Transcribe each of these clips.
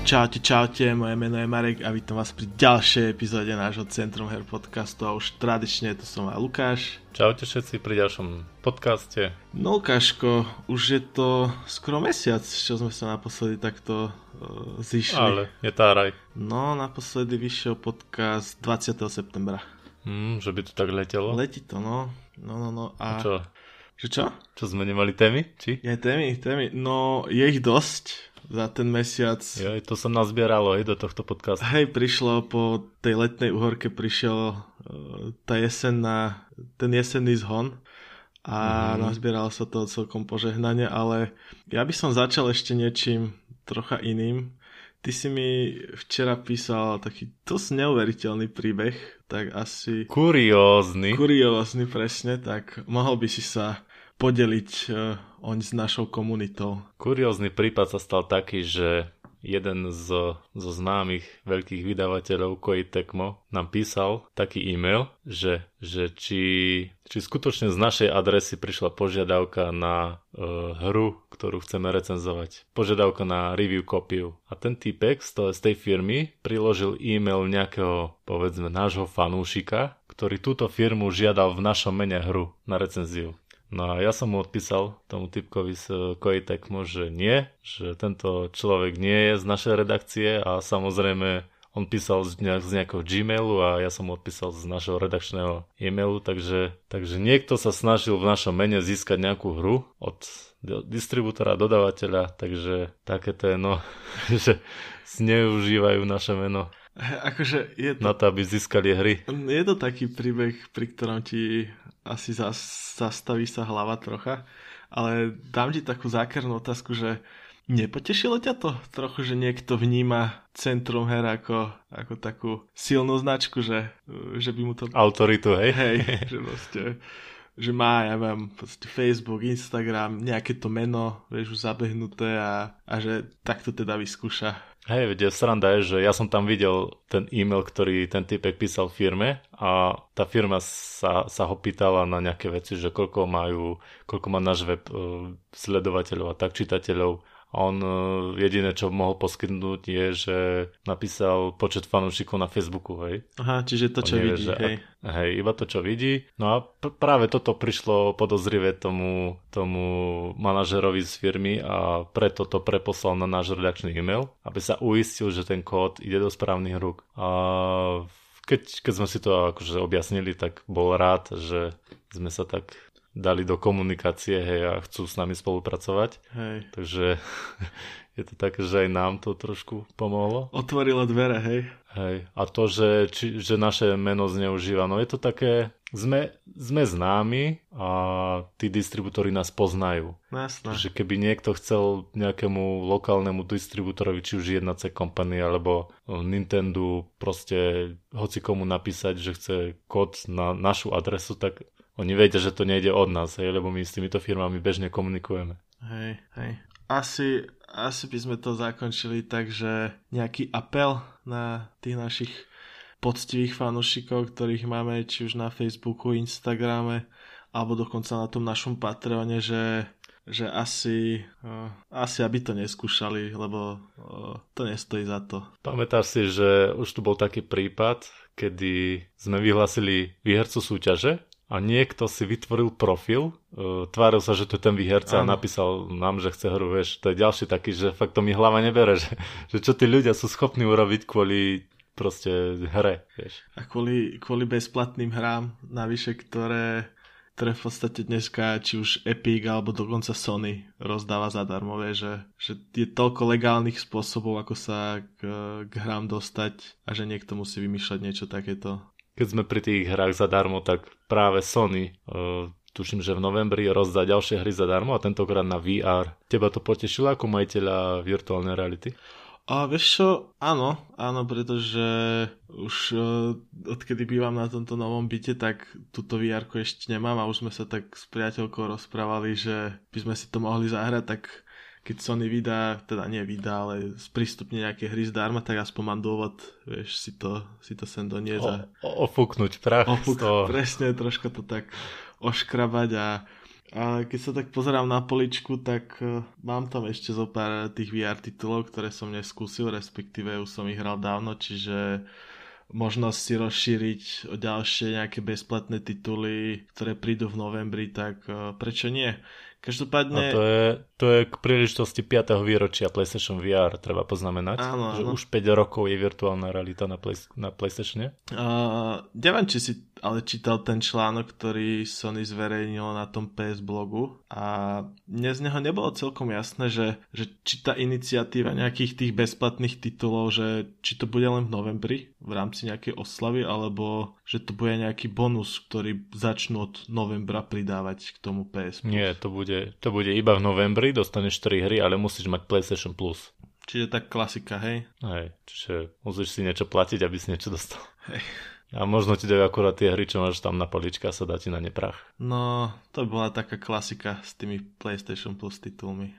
Čaute, moje meno je Marek a vítam vás pri ďalšej epizóde nášho Centrum her podcastu a už tradične tu som aj Lukáš. Čaute všetci pri ďalšom podcaste. No Lukáško, už je to skoro mesiac, čo sme sa naposledy takto zišli. Ale je táraj. No, naposledy vyšiel podcast 20. septembra. Že by to tak letelo? Letí to, no. A čo? Že čo? Čo sme nemali témy? Či? Je témy. No, je ich dosť za ten mesiac. Jo, to sa nazbieralo aj do tohto podcastu. Hej, prišlo po tej letnej uhorke, prišiel ten jesenný zhon a nazbieralo sa to celkom požehnanie, ale ja by som začal ešte niečím trocha iným. Ty si mi včera písal taký dosť neuveriteľný príbeh, tak asi... Kuriózny, presne, tak mohol by si sa podeliť oň s našou komunitou. Kuriózny prípad sa stal taký, že jeden zo známych veľkých vydavateľov Koei Tecmo nám písal taký e-mail, že či skutočne z našej adresy prišla požiadavka na hru, ktorú chceme recenzovať. Požiadavka na review kopiu. A ten týpek z tej firmy priložil e-mail nejakého, povedzme, nášho fanúšika, ktorý túto firmu žiadal v našom mene hru na recenziu. No a ja som mu odpísal tomu typkovi z Koei Tecmo, že nie, že tento človek nie je z našej redakcie a samozrejme on písal z nejakého Gmailu a ja som mu odpísal z našho redakčného e-mailu, takže niekto sa snažil v našom mene získať nejakú hru od distribútora, dodavateľa, takže takéto je, no, že zneužívajú naše meno. Akože je to, na to, aby získali hry. Je to taký príbeh, pri ktorom ti asi zastaví sa hlava trocha, ale dám ti takú zákernú otázku, že nepotešilo ťa to trochu, že niekto vníma Centrum her ako takú silnú značku, že by mu to... Autoritu, hej? Hej, že proste... že má, ja viem, Facebook, Instagram, nejaké to meno, vieš, už zabehnuté a že takto teda vyskúša. Hej, veď sranda je, že ja som tam videl ten e-mail, ktorý ten typek písal firme a tá firma sa ho pýtala na nejaké veci, že koľko má náš web sledovateľov a tak čitateľov. A on jediné, čo mohol poskytnúť je, že napísal počet fanúšikov na Facebooku, hej. Aha, čiže to, čo vidí, hej. Hej, iba to, čo vidí. No a práve toto prišlo podozrivé tomu manažerovi z firmy a preto to preposlal na náš redakčný e-mail, aby sa uistil, že ten kód ide do správnych rúk. A keď sme si to akože objasnili, tak bol rád, že sme sa tak dali do komunikácie, hej, a chcú s nami spolupracovať. Hej. Takže je to také, že aj nám to trošku pomohlo. Otvorilo dvere, hej. Hej. A to, že naše meno zneužíva, no je to také, sme známi a tí distribútori nás poznajú. Jasné. Že keby niekto chcel nejakému lokálnemu distribútorovi, či už 1C Company alebo Nintendo, proste hoci komu napísať, že chce kód na našu adresu, tak oni vedia, že to nejde od nás, hej, lebo my s týmito firmami bežne komunikujeme. Hej. Asi by sme to zakončili tak, že nejaký apel na tých našich poctivých fanúšikov, ktorých máme či už na Facebooku, Instagrame, alebo dokonca na tom našom Patreone, že asi aby to neskúšali, lebo to nestojí za to. Pamätáš si, že už tu bol taký prípad, kedy sme vyhlásili výhercu súťaže a niekto si vytvoril profil, tváril sa, že to je ten výherca a napísal nám, že chce hru, vieš, to je ďalší taký, že fakt to mi hlava nebere, že čo tí ľudia sú schopní urobiť kvôli proste hre, vieš. A kvôli bezplatným hrám, navyše, ktoré v podstate dneska či už Epic alebo dokonca Sony rozdáva zadarmo, vieš, že je toľko legálnych spôsobov, ako sa k hrám dostať a že niekto musí vymýšľať niečo takéto. Keď sme pri tých hrách zadarmo, tak práve Sony, tuším, že v novembri rozdá ďalšie hry zadarmo a tentokrát na VR. Teba to potešilo ako majiteľa virtuálnej reality? A vieš čo, áno, pretože už odkedy bývam na tomto novom byte, tak túto VR-ku ešte nemám a už sme sa tak s priateľkou rozprávali, že by sme si to mohli zahrať, tak keď Sony ale sprístupne nejaké hry zdarma, tak aspoň mám dôvod, vieš, si to sem doniesť a... Ofúknuť prach. Presne, troška to tak oškrabať a A keď sa tak pozerám na poličku, tak mám tam ešte zo pár tých VR titulov, ktoré som neskúsil, respektíve už som ich hral dávno, čiže možnosť si rozšíriť o ďalšie nejaké bezplatné tituly, ktoré prídu v novembri, tak prečo nie? Každopádne... A to je k príležitosti 5. výročia PlayStation VR, treba poznamenať, áno, že už 5 rokov je virtuálna realita na PlayStatione. Neviem, či si ale čítal ten článok, ktorý Sony zverejnil na tom PS blogu a mne z neho nebolo celkom jasné, že či tá iniciatíva nejakých tých bezplatných titulov, že či to bude len v novembri v rámci nejakej oslavy, alebo že to bude nejaký bonus, ktorý začnú od novembra pridávať k tomu PS Plus. Nie, to bude iba v novembri, dostaneš 4 hry, ale musíš mať PlayStation Plus. Čiže tak klasika, hej? Hej, čiže musíš si niečo platiť, aby si niečo dostal. Hej. A možno ti dajú akurát tie hry, čo máš tam na poličke a sa dá ti na ne prach. No, to bola taká klasika s tými PlayStation Plus titulmi.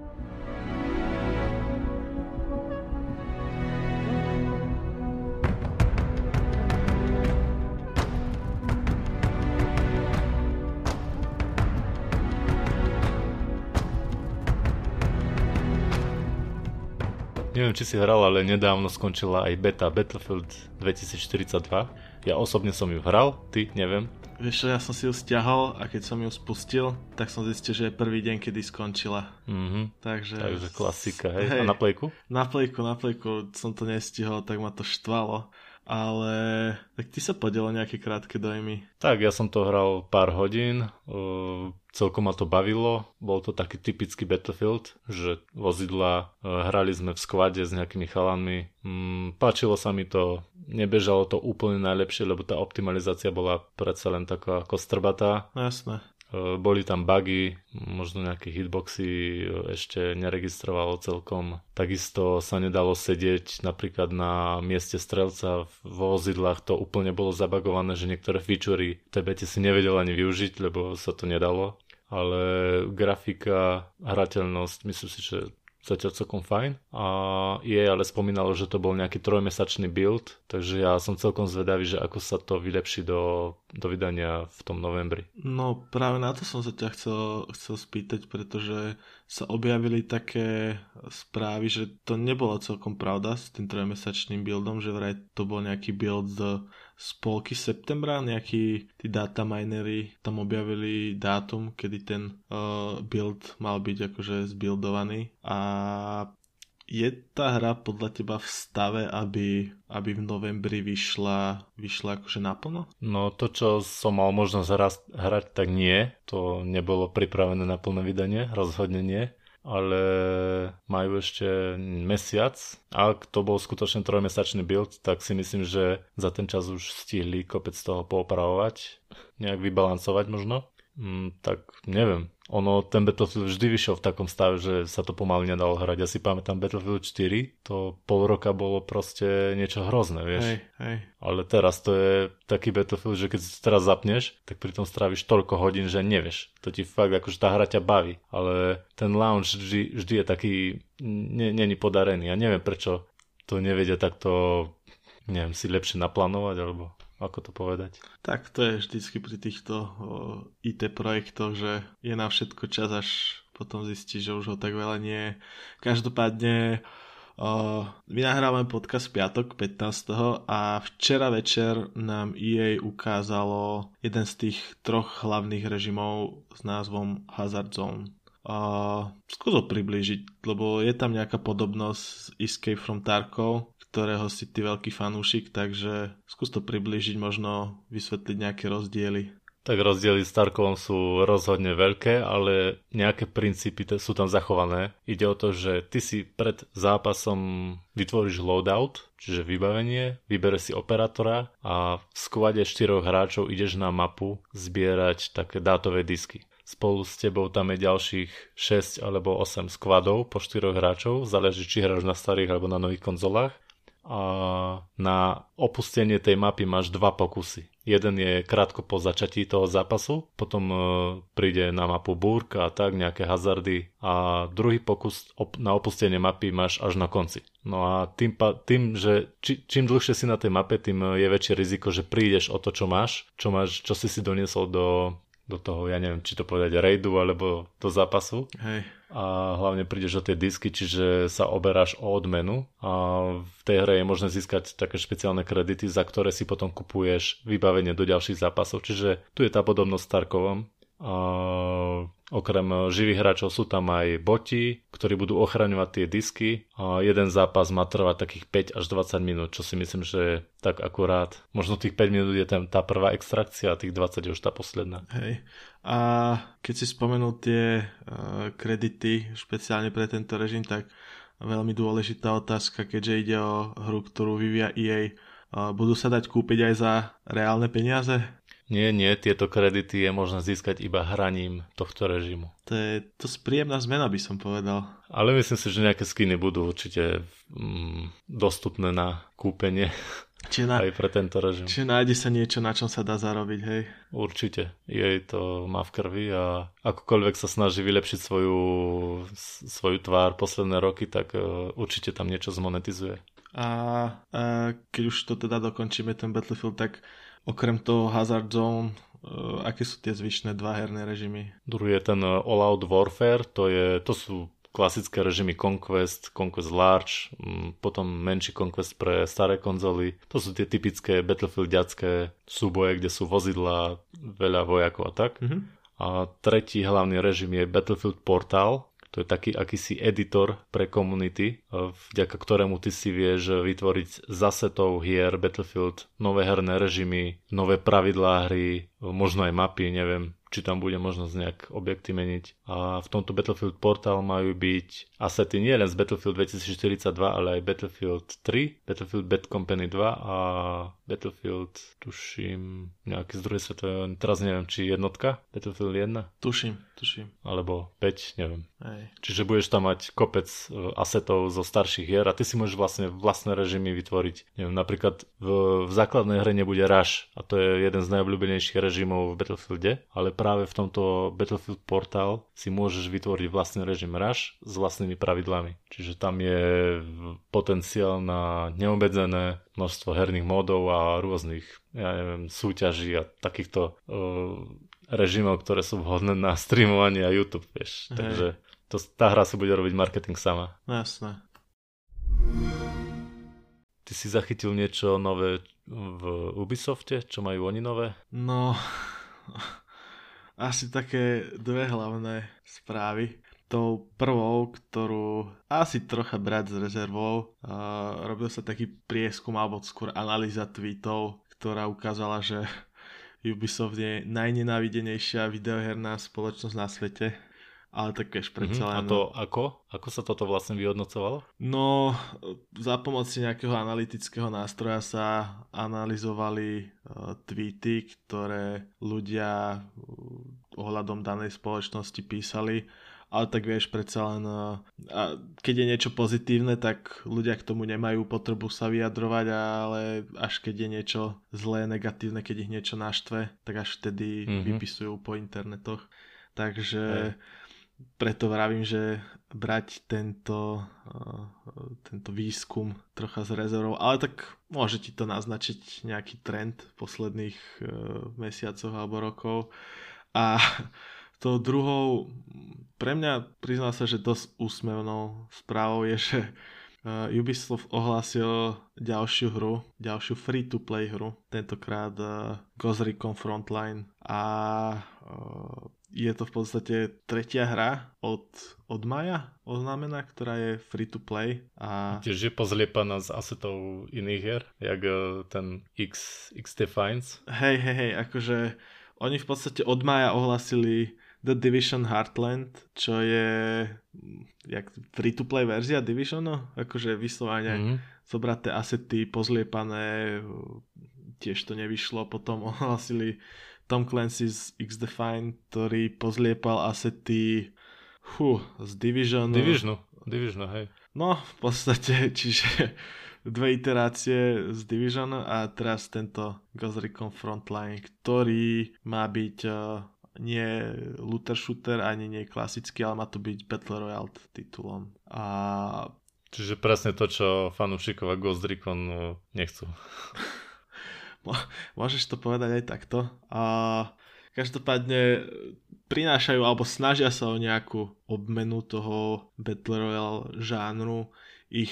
Neviem, či si hral, ale nedávno skončila aj beta Battlefield 2042. Ja osobne som ju hral, ty neviem. Vieš čo, ja som si ju stiahol a keď som ju spustil, tak som zistil, že je prvý deň, kedy skončila. Takže klasika, hej? A na plejku? Na plejku som to nestihol, tak ma to štvalo. Ale tak ty sa podiel nejaké krátke dojmy. Tak, ja som to hral pár hodín, celkom ma to bavilo, bol to taký typický Battlefield, že vozidla, hrali sme v squade s nejakými chalanmi, páčilo sa mi to, nebežalo to úplne najlepšie, lebo tá optimalizácia bola predsa len taká kostrbatá. No jasné. Boli tam bugy, možno nejaké hitboxy ešte neregistrovalo celkom. Takisto sa nedalo sedieť napríklad na mieste strelca vo vozidlách, to úplne bolo zabagované, že niektoré featurey v tej bete si nevedel ani využiť, lebo sa to nedalo. Ale grafika, hrateľnosť, myslím si, že zatiaľ celkom fajn. A ale spomínalo, že to bol nejaký 3-mesačný build, takže ja som celkom zvedavý, že ako sa to vylepší do vydania v tom novembri. No práve na to som sa ťa chcel spýtať, pretože sa objavili také správy, že to nebolo celkom pravda s tým 3-mesačným buildom, že vraj to bol nejaký build z polky septembra, nejakí tí data minery tam objavili dátum, kedy ten build mal byť akože zbuildovaný. A je tá hra podľa teba v stave, aby v novembri vyšla akože naplno? No to, čo som mal možnosť hrať, tak nie. To nebolo pripravené na plné vydanie, rozhodne nie. Ale majú ešte mesiac. Ak to bol skutočne 3-mesačný build, tak si myslím, že za ten čas už stihli kopec toho poopravovať, nejak vybalancovať možno. Tak neviem. Ten Battlefield vždy vyšiel v takom stave, že sa to pomaly nedalo hrať. Ja si pamätám Battlefield 4, to pol roka bolo proste niečo hrozné, vieš. Hej. Ale teraz to je taký Battlefield, že keď si teraz zapneš, tak pri tom stráviš toľko hodín, že nevieš. To ti fakt, akože tá hra ťa baví. Ale ten launch vždy je taký, není podarený. Ja neviem, prečo to nevedia takto, neviem, si lepšie naplánovať, alebo ako to povedať? Tak to je vždycky pri týchto IT projektoch, že je na všetko čas, až potom zistíš, že už ho tak veľa nie je. Každopádne my nahrávame podcast v piatok 15. a včera večer nám EA ukázalo jeden z tých 3 hlavných režimov s názvom Hazard Zone. Skús ho priblížiť, lebo je tam nejaká podobnosť s Escape from Tarkov, ktorého si ty veľký fanúšik, takže skús to priblížiť, možno vysvetliť nejaké rozdiely. Tak rozdiely s Tarkovom sú rozhodne veľké, ale nejaké princípy sú tam zachované. Ide o to, že ty si pred zápasom vytvoríš loadout, čiže vybavenie, vybereš si operátora a v skvade 4 hráčov ideš na mapu zbierať také dátové disky. Spolu s tebou tam je ďalších 6 alebo 8 skvadov po 4 hráčov, záleží či hráš na starých alebo na nových konzolách. A na opustenie tej mapy máš 2 pokusy. Jeden je krátko po začatí toho zápasu, potom príde na mapu búrka a tak, nejaké hazardy a druhý pokus na opustenie mapy máš až na konci. No a tým že čím dlhšie si na tej mape, tým je väčšie riziko, že prídeš o to, čo si doniesol do do toho, ja neviem, či to povedať raidu alebo do zápasu. Hej. A hlavne prídeš o tie disky, čiže sa oberáš o odmenu a v tej hre je možné získať také špeciálne kredity, za ktoré si potom kupuješ vybavenie do ďalších zápasov, čiže tu je tá podobnosť s Tarkovom. A okrem živých hráčov sú tam aj boti, ktorí budú ochraňovať tie disky a jeden zápas má trvať takých 5 až 20 minút, čo si myslím, že je tak akurát. Možno tých 5 minút je tam tá prvá extrakcia a tých 20 je už tá posledná. Hej. A keď si spomenul tie kredity špeciálne pre tento režim, tak veľmi dôležitá otázka, keďže ide o hru, ktorú vyvíja EA. Budú sa dať kúpiť aj za reálne peniaze? Nie, tieto kredity je možné získať iba hraním tohto režimu. To je príjemná zmena, by som povedal. Ale myslím si, že nejaké skiny budú určite dostupné na kúpenie aj pre tento režim. Čiže nájde sa niečo, na čom sa dá zarobiť, hej? Určite. Jej to má v krvi a akokoľvek sa snaží vylepšiť svoju tvár posledné roky, tak určite tam niečo zmonetizuje. A keď už to teda dokončíme, ten Battlefield, tak okrem toho Hazard Zone, aké sú tie zvyšné dva herné režimy? Druhý je ten All Out Warfare, to sú klasické režimy Conquest Large, potom menší Conquest pre staré konzoly. To sú tie typické Battlefieldiacké súboje, kde sú vozidlá, veľa vojakov a tak. Mm-hmm. A tretí hlavný režim je Battlefield Portal. To je taký akýsi editor pre komunity, vďaka ktorému ty si vieš vytvoriť z asetov hier Battlefield nové herné režimy, nové pravidlá hry, možno aj mapy, neviem, či tam bude možnosť nejak objekty meniť. A v tomto Battlefield Portal majú byť asety nie len z Battlefield 2042, ale aj Battlefield 3, Battlefield Bad Company 2 a Battlefield, tuším, nejaký z druhej svetovej, teraz neviem, či jednotka, Battlefield 1? Tuším. Alebo 5, neviem. Hej. Čiže budeš tam mať kopec asetov zo starších hier a ty si môžeš vlastné režimy vytvoriť. Neviem, napríklad v základnej hre nebude Rush a to je jeden z najobľúbenejších režimov v Battlefielde, ale práve v tomto Battlefield Portal si môžeš vytvoriť vlastný režim Rush s vlastnými pravidlami. Čiže tam je potenciál na neobmedzené množstvo herných módov a rôznych, súťaží a takýchto režimov, ktoré sú vhodné na streamovanie a YouTube, vieš. Hej. Takže tá hra si bude robiť marketing sama. Jasné. Ty si zachytil niečo nové v Ubisofte? Čo majú oni nové? No, asi také dve hlavné správy. Tou prvou, ktorú asi trocha brať s rezervou, robil sa taký prieskum, alebo skôr analýza tweetov, ktorá ukázala, že Ubisoft je najnenávidenejšia videoherná spoločnosť na svete. Ale tak vieš, predsa len... A to ako? Ako sa toto vlastne vyhodnocovalo? No, za pomoci nejakého analytického nástroja sa analyzovali tweety, ktoré ľudia ohľadom danej spoločnosti písali. Ale tak vieš, predsa len keď je niečo pozitívne, tak ľudia k tomu nemajú potrebu sa vyjadrovať, ale až keď je niečo zlé, negatívne, keď ich niečo naštve, tak až vtedy vypisujú po internetoch. Takže preto vravím, že brať tento výskum trocha s rezervou, ale tak môže ti to naznačiť nejaký trend v posledných mesiacoch alebo rokov. A tou druhou, pre mňa priznal sa, že dosť úsmevnou správou je, že Ubisoft ohlásil ďalšiu hru, ďalšiu free-to-play hru, tentokrát Ghost Recon Frontline a je to v podstate tretia hra od mája oznámená, ktorá je free-to-play. A tiež je pozliepaná z asetov iných hier, jak ten X-Defiance. Hej, akože oni v podstate od mája ohlasili The Division Heartland, čo je jak free-to-play verzia Divisionu, akože vyslovene zobraté asety, pozliepané, tiež to nevyšlo, potom ohlasili Tom Clancy's X-Define, ktorý pozliepal asety z Divisionu. Divisionu, hej. No, v podstate, čiže dve iterácie z Division a teraz tento Ghost Recon Frontline, ktorý má byť nie looter shooter, ani nie klasický, ale má to byť Battle Royale titulom. Čiže presne to, čo fanúšikov Ghost Recon nechcú. Môžeš to povedať aj takto. Každopádne prinášajú alebo snažia sa o nejakú obmenu toho Battle Royale žánru. Ich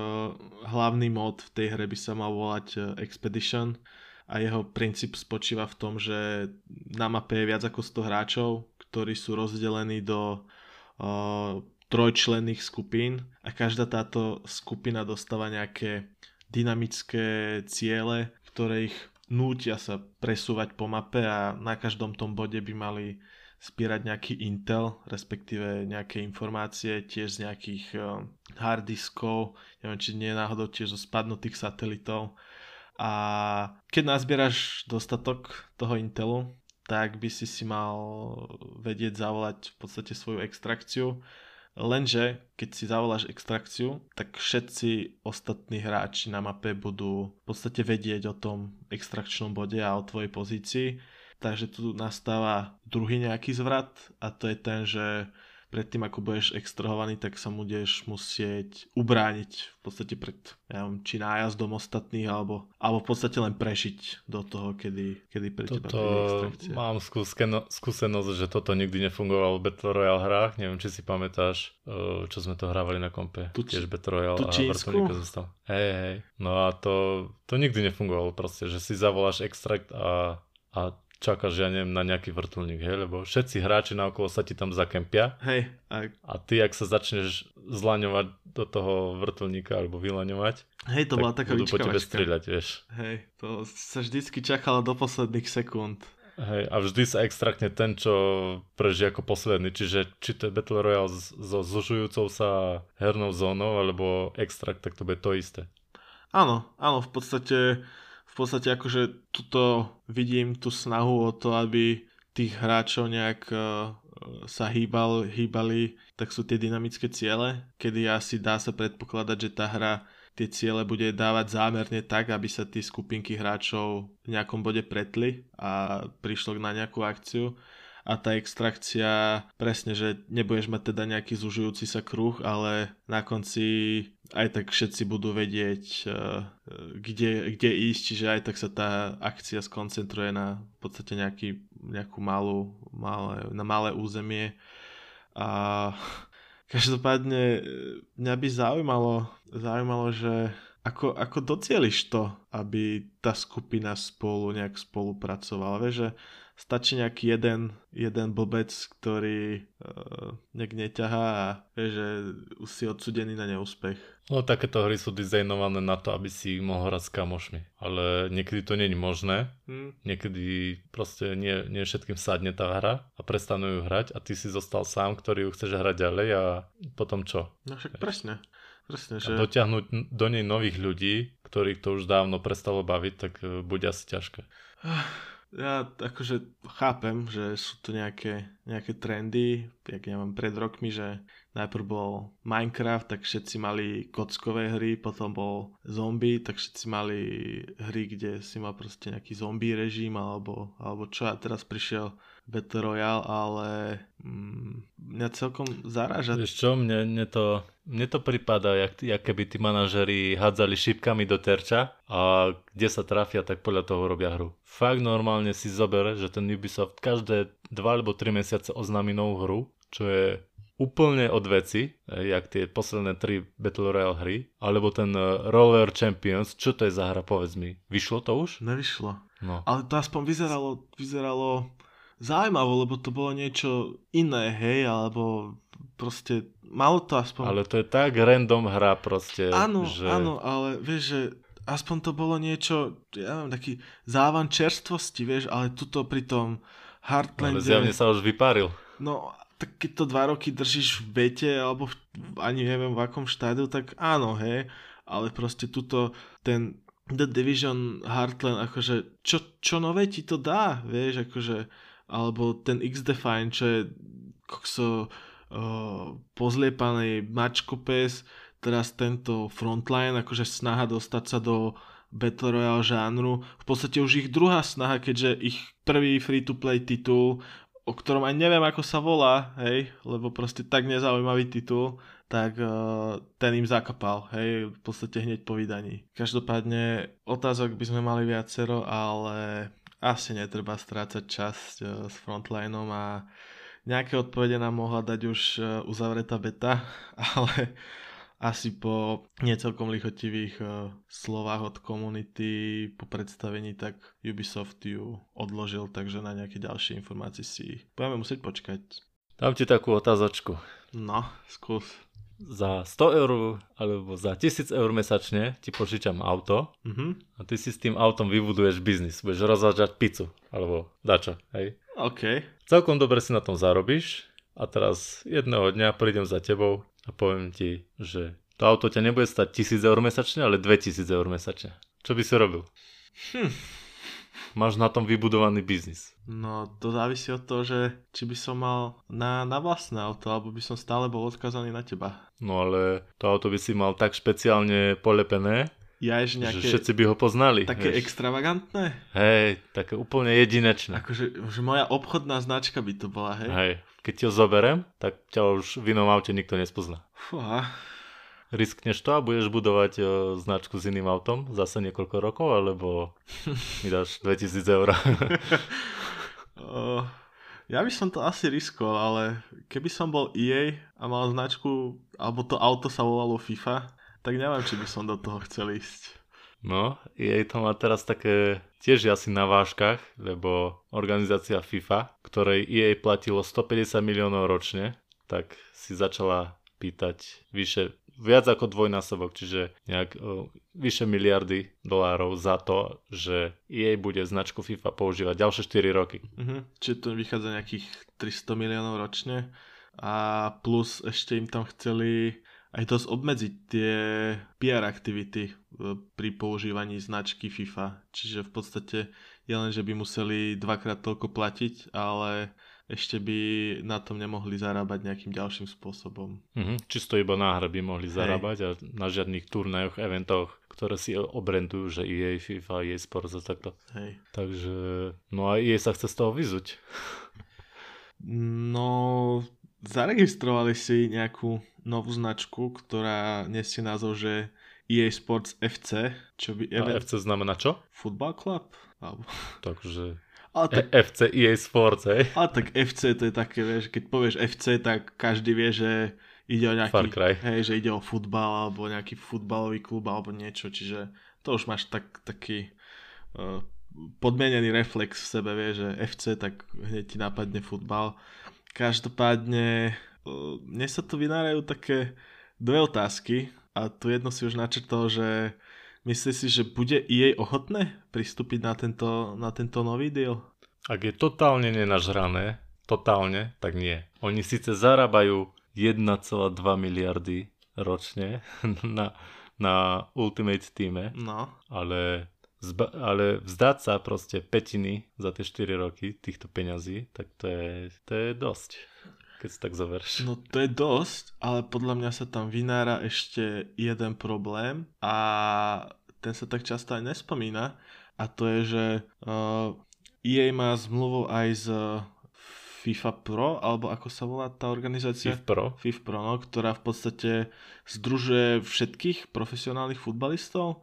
hlavný mod v tej hre by sa mal volať Expedition a jeho princíp spočíva v tom, že na mape je viac ako 100 hráčov, ktorí sú rozdelení do trojčlenných skupín a každá táto skupina dostáva nejaké dynamické ciele, ktoré ich nútia sa presúvať po mape a na každom tom bode by mali zbierať nejaký intel, respektíve nejaké informácie tiež z nejakých hard diskov, neviem či nie náhodou tiež zo spadnutých satelitov. A keď nazbieraš dostatok toho intelu, tak by si mal vedieť zavolať v podstate svoju extrakciu. Lenže keď si zavoláš extrakciu, tak všetci ostatní hráči na mape budú v podstate vedieť o tom extrakčnom bode a o tvojej pozícii. Takže tu nastáva druhý nejaký zvrat a to je ten, že predtým ako budeš extrahovaný, tak sa budeš musieť ubrániť v podstate pred či nájazdom ostatných alebo v podstate len prežiť do toho, kedy pre teba príde extrakcia. Mám skúsenosť, že toto nikdy nefungovalo v Battle Royale hrách. Neviem, či si pamätáš, čo sme to hrávali na kompe. Tiež Battle Royale a vrtulníka zostal. Hej. No a to nikdy nefungovalo proste, že si zavoláš extrakt a čakáš, ja neviem, na nejaký vrtuľník, hej, lebo všetci hráči naokolo sa ti tam zakempia. Hej. A ty, ak sa začneš zlaňovať do toho vrtuľníka alebo vylaňovať, hej, to bola taká budú po tebe strieľať, vieš. Hej, to sa vždycky čakalo do posledných sekúnd. Hej, a vždy sa extraktne ten, čo prežije ako posledný, čiže či to je Battle Royale so zužujúcou sa hernou zónou, alebo extrakt, tak to bude to isté. Áno, v podstate akože tuto vidím tú snahu o to, aby tých hráčov nejak sa hýbali, tak sú tie dynamické ciele, kedy asi dá sa predpokladať, že tá hra tie ciele bude dávať zámerne tak, aby sa tie skupinky hráčov v nejakom bode pretli a prišlo na nejakú akciu. A tá extrakcia, presne, že nebudeš mať teda nejaký zužujúci sa kruh, ale na konci aj tak všetci budú vedieť, kde ísť, čiže aj tak sa tá akcia skoncentruje na v podstate nejakú malé územie. A každopádne mňa by zaujímalo, že ako docieliš to, aby tá skupina nejak spolupracovala. Vieš, že stačí nejaký jeden blbec, ktorý nejak neťahá a vieš, že si odsudený na neúspech. No takéto hry sú dizajnované na to, aby si mohol hrať s kamošmi. Ale niekedy to nie je možné. Niekedy proste nie všetkým sadne tá hra a prestanú ju hrať a ty si zostal sám, ktorý ju chceš hrať ďalej a potom čo? No však presne, že... A dotiahnuť do nej nových ľudí, ktorých to už dávno prestalo baviť, tak bude asi ťažké. Ja akože chápem, že sú tu nejaké trendy, jak ja mám pred rokmi, že najprv bol Minecraft, tak všetci mali kockové hry, potom bol zombie, tak všetci mali hry, kde si mal proste nejaký zombie režim alebo čo, a teraz prišiel Battle Royale, ale mňa celkom zaráža. Vieš čo, mne to prípada, jak keby tí manažeri hádzali šípkami do terča a kde sa trafia, tak podľa toho robia hru. Fakt normálne si zober, že ten Ubisoft každé 2 alebo 3 mesiace oznámi novú hru, čo je úplne od veci, jak tie posledné 3 Battle Royale hry, alebo ten Roller Champions, čo to je za hra, povedz mi. Vyšlo to už? Nevyšlo. No. Ale to aspoň vyzeralo zaujímavo, lebo to bolo niečo iné, hej, alebo proste malo to aspoň... Ale to je tak random hra proste. Áno, že... áno, ale vieš, že aspoň to bolo niečo, ja neviem, taký závan čerstvosti, vieš, ale tuto pri tom Heartlande... Ale zjavne sa už vyparil. No, tak keď to 2 roky držíš v bete, alebo ani neviem v akom štádiu, tak áno, hej, ale proste tuto ten The Division Heartland, akože čo nové ti to dá, vieš, akože, alebo ten X-Define, čo je pozliepaný mačkopes, teraz tento Frontline, akože snaha dostať sa do Battle Royale žánru, v podstate už ich druhá snaha, keďže ich prvý free-to-play titul, o ktorom aj neviem, ako sa volá, hej, lebo proste tak nezaujímavý titul, tak ten im zakapal, hej, v podstate hneď po vydaní. Každopádne otázok by sme mali viacero, ale asi netreba strácať čas s frontlineom a nejaké odpovede nám mohla dať už uzavretá beta, ale asi po necelkom lichotivých slovách od komunity po predstavení, tak Ubisoft ju odložil, takže na nejaké ďalšie informácie si budeme musieť počkať. Dám ti takú otázočku. No, skús. Za 100 eur alebo za 1000 eur mesačne ti požičam auto a ty si s tým autom vybuduješ biznis. Budeš rozvážať pizzu alebo dačo, hej? OK. Celkom dobre si na tom zarobíš a teraz jedného dňa prídem za tebou a poviem ti, že to auto ťa nebude stať 1000 eur mesačne, ale 2000 eur mesačne. Čo by si robil? Máš na tom vybudovaný biznis. No, to závisí od toho, že či by som mal na vlastné auto, alebo by som stále bol odkazaný na teba. No ale to auto by si mal tak špeciálne polepené, že všetci by ho poznali. Také extravagantné? Hej, také úplne jedinečné. Akože že moja obchodná značka by to bola, hej? Hej, keď ti ho zoberem, tak ťa už v inom aute nikto nespozná. Fúha. Riskneš to a budeš budovať značku s iným autom zase niekoľko rokov, alebo mi dáš 2000 eur? Ja by som to asi riskol, ale keby som bol EA a mal značku, alebo to auto sa volalo FIFA, tak neviem, či by som do toho chcel ísť. No, EA to má teraz také tiež asi na vážkach, lebo organizácia FIFA, ktorej EA platilo 150 miliónov ročne, tak si začala pýtať viac ako dvojnásobok, čiže nejak vyše miliardy dolárov za to, že EA bude značku FIFA používať ďalšie 4 roky. Čiže to vychádza nejakých 300 miliónov ročne a plus ešte im tam chceli aj dosť obmedziť tie PR aktivity pri používaní značky FIFA. Čiže v podstate je len, že by museli dvakrát toľko platiť, ale ešte by na tom nemohli zarábať nejakým ďalším spôsobom. Čisto iba na hre by mohli zarábať a na žiadnych turnajoch, eventoch, ktoré si obrendujú, že EA, FIFA, EA Sports a takto. Hej. Takže, no a EA sa chce z toho vyzuť. No, zaregistrovali si nejakú novú značku, ktorá nesie názov, že EA Sports FC. Čo by a FC znamená čo? Football Club? Alebo... Takže... FC EA Sports, hej? Ale tak FC to je také, vieš, keď povieš FC, tak každý vie, že ide o nejaký... Far Cry. Hej, že ide o futbal, alebo nejaký futbalový klub, alebo niečo, čiže to už máš taký podmienený reflex v sebe, vieš, že FC, tak hneď ti napadne futbal. Každopádne, mne sa tu vynárajú také dve otázky a tu jedno si už načrtol, že myslíš si, že bude EA ochotné pristúpiť na tento nový deal? Ak je totálne nenažrané, tak nie. Oni síce zarábajú 1,2 miliardy ročne na Ultimate Teame, no. ale vzdať sa proste pätiny za tie 4 roky týchto peňazí, tak to je dosť. Keď si tak zoberieš. No to je dosť, ale podľa mňa sa tam vynára ešte jeden problém a ten sa tak často aj nespomína a to je, že EA má zmluvu aj z FIFA Pro, alebo ako sa volá tá organizácia? FIFA Pro, no, ktorá v podstate združuje všetkých profesionálnych futbalistov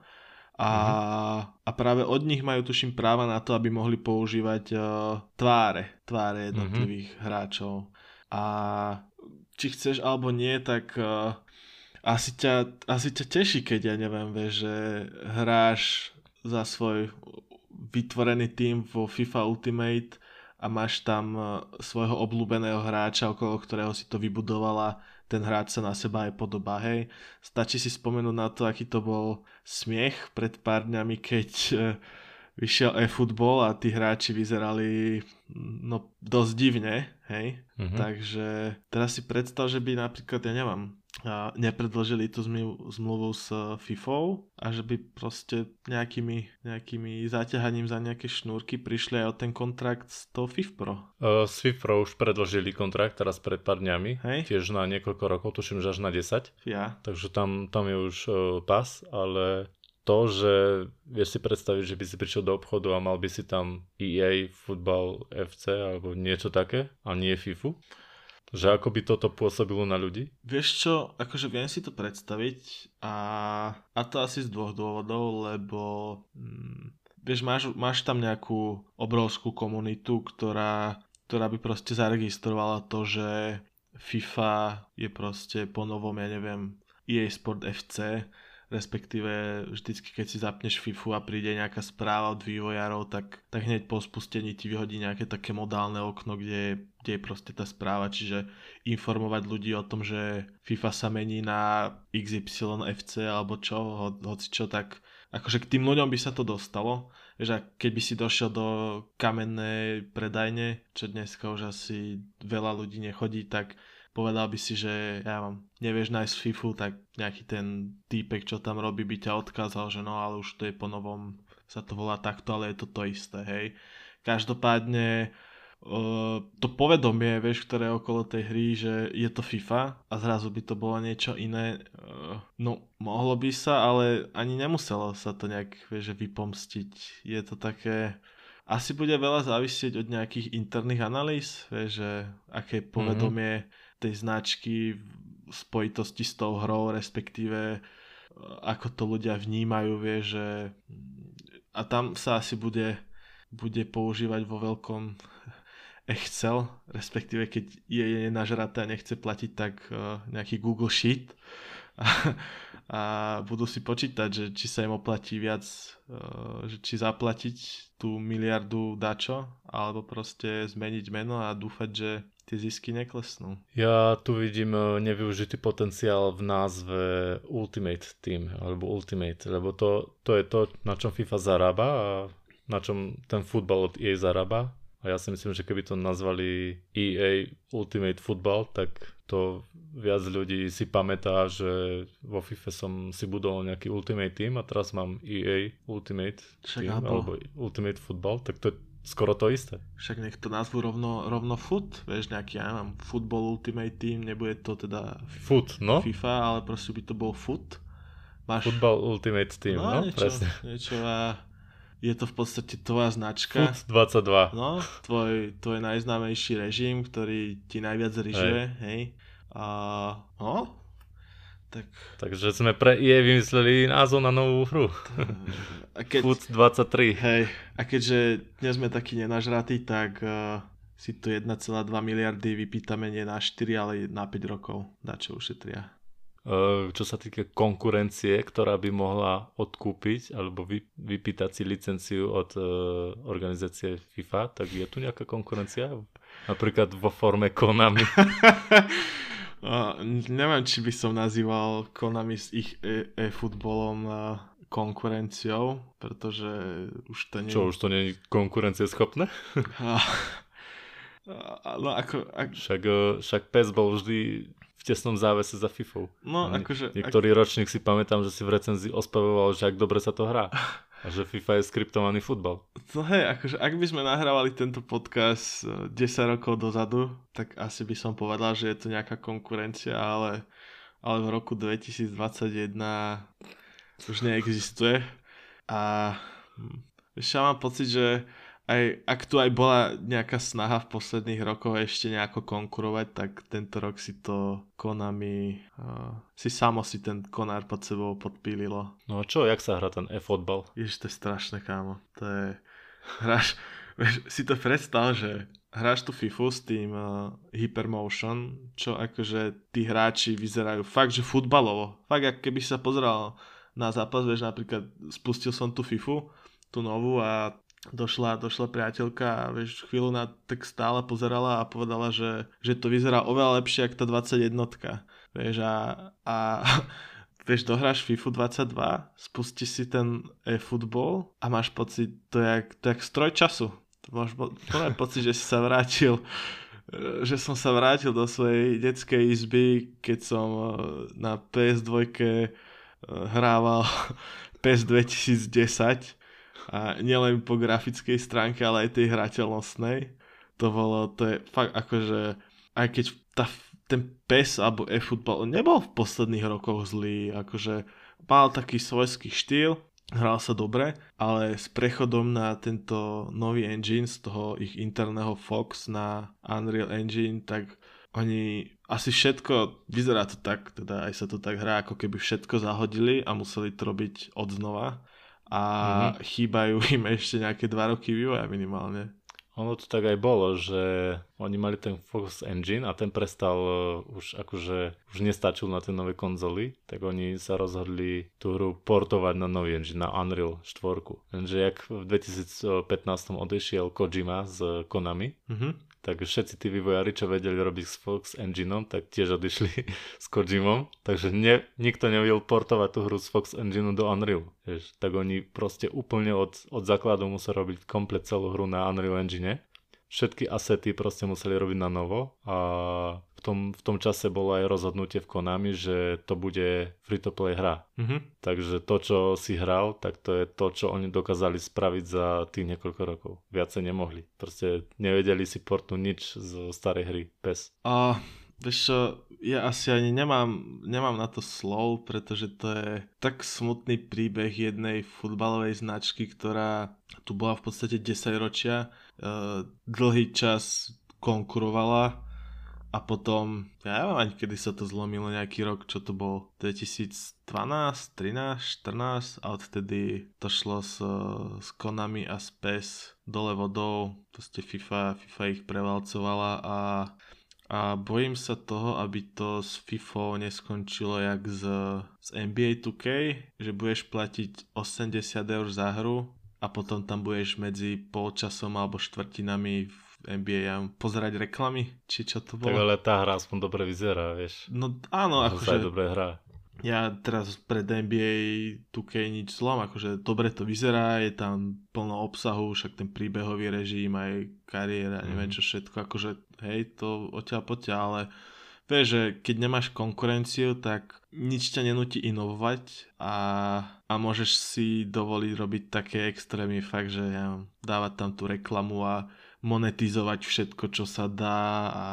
a práve od nich majú tuším práva na to, aby mohli používať tváre jednotlivých hráčov. A či chceš alebo nie, tak asi ťa teší, keď ja neviem, vieš, že hráš za svoj vytvorený tým vo FIFA Ultimate a máš tam svojho obľúbeného hráča, okolo ktorého si to vybudovala, ten hráč sa na seba aj podobá, hej. Stačí si spomenúť na to, aký to bol smiech pred pár dňami, keď vyšiel eFootball a tí hráči vyzerali dosť divne, hej. Takže teraz si predstav, že by napríklad, ja neviem, nepredložili tú zmluvu s FIFou a že by proste nejakými zaťahaním za nejaké šnúrky prišli aj o ten kontrakt s tou FIFPro. S FIFPro už predložili kontrakt teraz pred pár dňami, tiež na niekoľko rokov, tuším, že až na 10. Ja. Takže tam je už pas, ale to, že vieš si predstaviť, že by si prišiel do obchodu a mal by si tam EA Football FC alebo niečo také a nie FIFU, že ako by toto pôsobilo na ľudí? Vieš čo, akože viem si to predstaviť a to asi z dvoch dôvodov, lebo vieš, máš tam nejakú obrovskú komunitu, ktorá by proste zaregistrovala to, že FIFA je proste po novom, ja neviem, EA Sport FC, respektíve vždycky, keď si zapneš FIFU a príde nejaká správa od vývojárov, tak hneď po spustení ti vyhodí nejaké také modálne okno, kde je proste tá správa, čiže informovať ľudí o tom, že FIFA sa mení na XY FC alebo čo, hoci čo, tak akože k tým ľuďom by sa to dostalo. Vieš, a keby si došiel do kamennej predajne, čo dneska už asi veľa ľudí nechodí, tak povedal by si, že nevieš nájsť FIFU, tak nejaký ten týpek, čo tam robí, by ťa odkázal, že no ale už to je po novom, sa to volá takto, ale je to isté, hej. Každopádne to povedomie, vieš, ktoré je okolo tej hry, že je to FIFA a zrazu by to bolo niečo iné, no mohlo by sa, ale ani nemuselo sa to nejak, vieš, vypomstiť. Je to také... Asi bude veľa závisieť od nejakých interných analýz, vieš, že aké povedomie tej značky v spojitosti s tou hrou, respektíve ako to ľudia vnímajú, vieš, že a tam sa asi bude používať vo veľkom Excel, respektíve keď je nažraté a nechce platiť, tak nejaký Google Sheet a budú si počítať, že či sa im oplatí viac, že či zaplatiť tú miliardu dačo, alebo proste zmeniť meno a dúfať, že tie zisky neklesnú. Ja tu vidím nevyužitý potenciál v názve Ultimate Team alebo Ultimate, lebo to je to, na čom FIFA zarába a na čom ten futbal od EA zarába. A ja si myslím, že keby to nazvali EA Ultimate Football, tak to viac ľudí si pamätá, že vo FIFA som si budoval nejaký Ultimate Team a teraz mám EA Ultimate Team alebo Ultimate Football, tak to je skoro to isté. Však nech to nazvu rovno foot, vieš, nejaký, ja neviem, Football Ultimate Team, nebude to teda Foot, no? FIFA, ale proste by to bol foot. Football Ultimate Team, no presne. Niečo a je to v podstate tvoja značka. Foot 22. No, tvoj najznámejší režim, ktorý ti najviac ryžuje, hej. Takže sme pre EA vymysleli názov na novú hru. Foot 23. Hej, a keďže dnes sme takí nenažratí, tak si tu 1,2 miliardy vypýtame nie na 4, ale na 5 rokov. Na čo ušetria? Čo sa týka konkurencie, ktorá by mohla odkúpiť alebo vypýtať si licenciu od organizácie FIFA, tak je tu nejaká konkurencia? Napríklad vo forme Konami. Neviem, či by som nazýval Konami s ich e-futbolom konkurenciou, pretože už to nie... Čo, už to nie je konkurencieschopné? Však PES bol vždy v tesnom závese za FIFou. No, akože... Niektorý ročník si pamätám, že si v recenzii ospevoval, že ak dobre sa to hrá. A že FIFA je skriptovaný futbal. No hej, akože ak by sme nahrávali tento podcast 10 rokov dozadu, tak asi by som povedal, že je to nejaká konkurencia, ale v roku 2021 už neexistuje. A ešte ja mám pocit, že aj ak tu aj bola nejaká snaha v posledných rokoch ešte nejako konkurovať, tak tento rok si to Konami si ten konár pod sebou podpílilo. No a čo, jak sa hrá ten e-fotbal? Ježiš, to je strašné, kámo. To je... si to predstav, že hráš tu FIFU s tým Hypermotion, čo akože tí hráči vyzerajú fakt, že futbalovo. Fakt, ako keby sa pozeral na zápas, vieš, napríklad spustil som tú FIFU, tú novú a došla priateľka a vieš, chvíľu na tak stále pozerala a povedala, že to vyzerá oveľa lepšie ako tá 21. Vieš, a vieš, dohráš FIFU 22, spustíš si ten e-futbol a máš pocit, to je jak stroj času. Máš pocit, že si sa vrátil, že som sa vrátil do svojej detskej izby, keď som na PS2 hrával PES 2010 a nielen po grafickej stránke, ale aj tej hrateľnostnej. To je fakt akože, aj keď ten PES alebo eFootball nebol v posledných rokoch zlý, akože mal taký svojský štýl, hral sa dobre, ale s prechodom na tento nový engine z toho ich interného Fox na Unreal Engine, tak oni asi všetko, vyzerá to tak, teda aj sa to tak hrá, ako keby všetko zahodili a museli to robiť odznova. a chýbajú im ešte nejaké 2 roky vývoja minimálne. Ono to tak aj bolo, že oni mali ten Fox Engine a ten prestal už nestačil na tie nové konzoly, tak oni sa rozhodli tú hru portovať na nový engine, na Unreal 4. Lenže jak v 2015 odišiel Kojima z Konami, tak všetci tí vývojári, čo vedeli robiť s Fox Engineom, tak tiež odišli s Kojimom, takže nikto nevedel portovať tú hru z Fox Engineu do Unreal. Vieš, tak oni proste úplne od základu museli robiť komplet celú hru na Unreal Engine. Všetky asety proste museli robiť na novo a v tom čase bolo aj rozhodnutie v Konami, že to bude free-to-play hra. Takže to, čo si hral, tak to je to, čo oni dokázali spraviť za tých niekoľko rokov. Viacej nemohli. Proste nevedeli si portnúť nič zo starej hry PES. Vieš čo, ja asi ani nemám na to slov, pretože to je tak smutný príbeh jednej futbalovej značky, ktorá tu bola v podstate 10 ročia, dlhý čas konkurovala a potom, ja neviem ani kedy sa to zlomilo, nejaký rok, čo to bol, 2012, 13, 14 a odtedy to šlo s Konami a s PES dole vodou, proste FIFA ich prevalcovala a bojím sa toho, aby to s FIFou neskončilo jak z NBA 2K, že budeš platiť 80 eur za hru a potom tam budeš medzi polčasom alebo štvrtinami v NBA pozerať reklamy, či čo to bolo. Tak ale tá hra aspoň dobre vyzerá, vieš. No áno, akože dobre hra. Ja teraz pred NBA 2K nič zlom, akože dobre to vyzerá, je tam plno obsahu, však ten príbehový režim, aj kariéra, neviem čo všetko, akože hej, to odtiaľ potiaľ, ale vieš, že keď nemáš konkurenciu, tak nič ťa nenúti inovovať a môžeš si dovoliť robiť také extrémy, fakt, že ja dávať tam tú reklamu a monetizovať všetko, čo sa dá a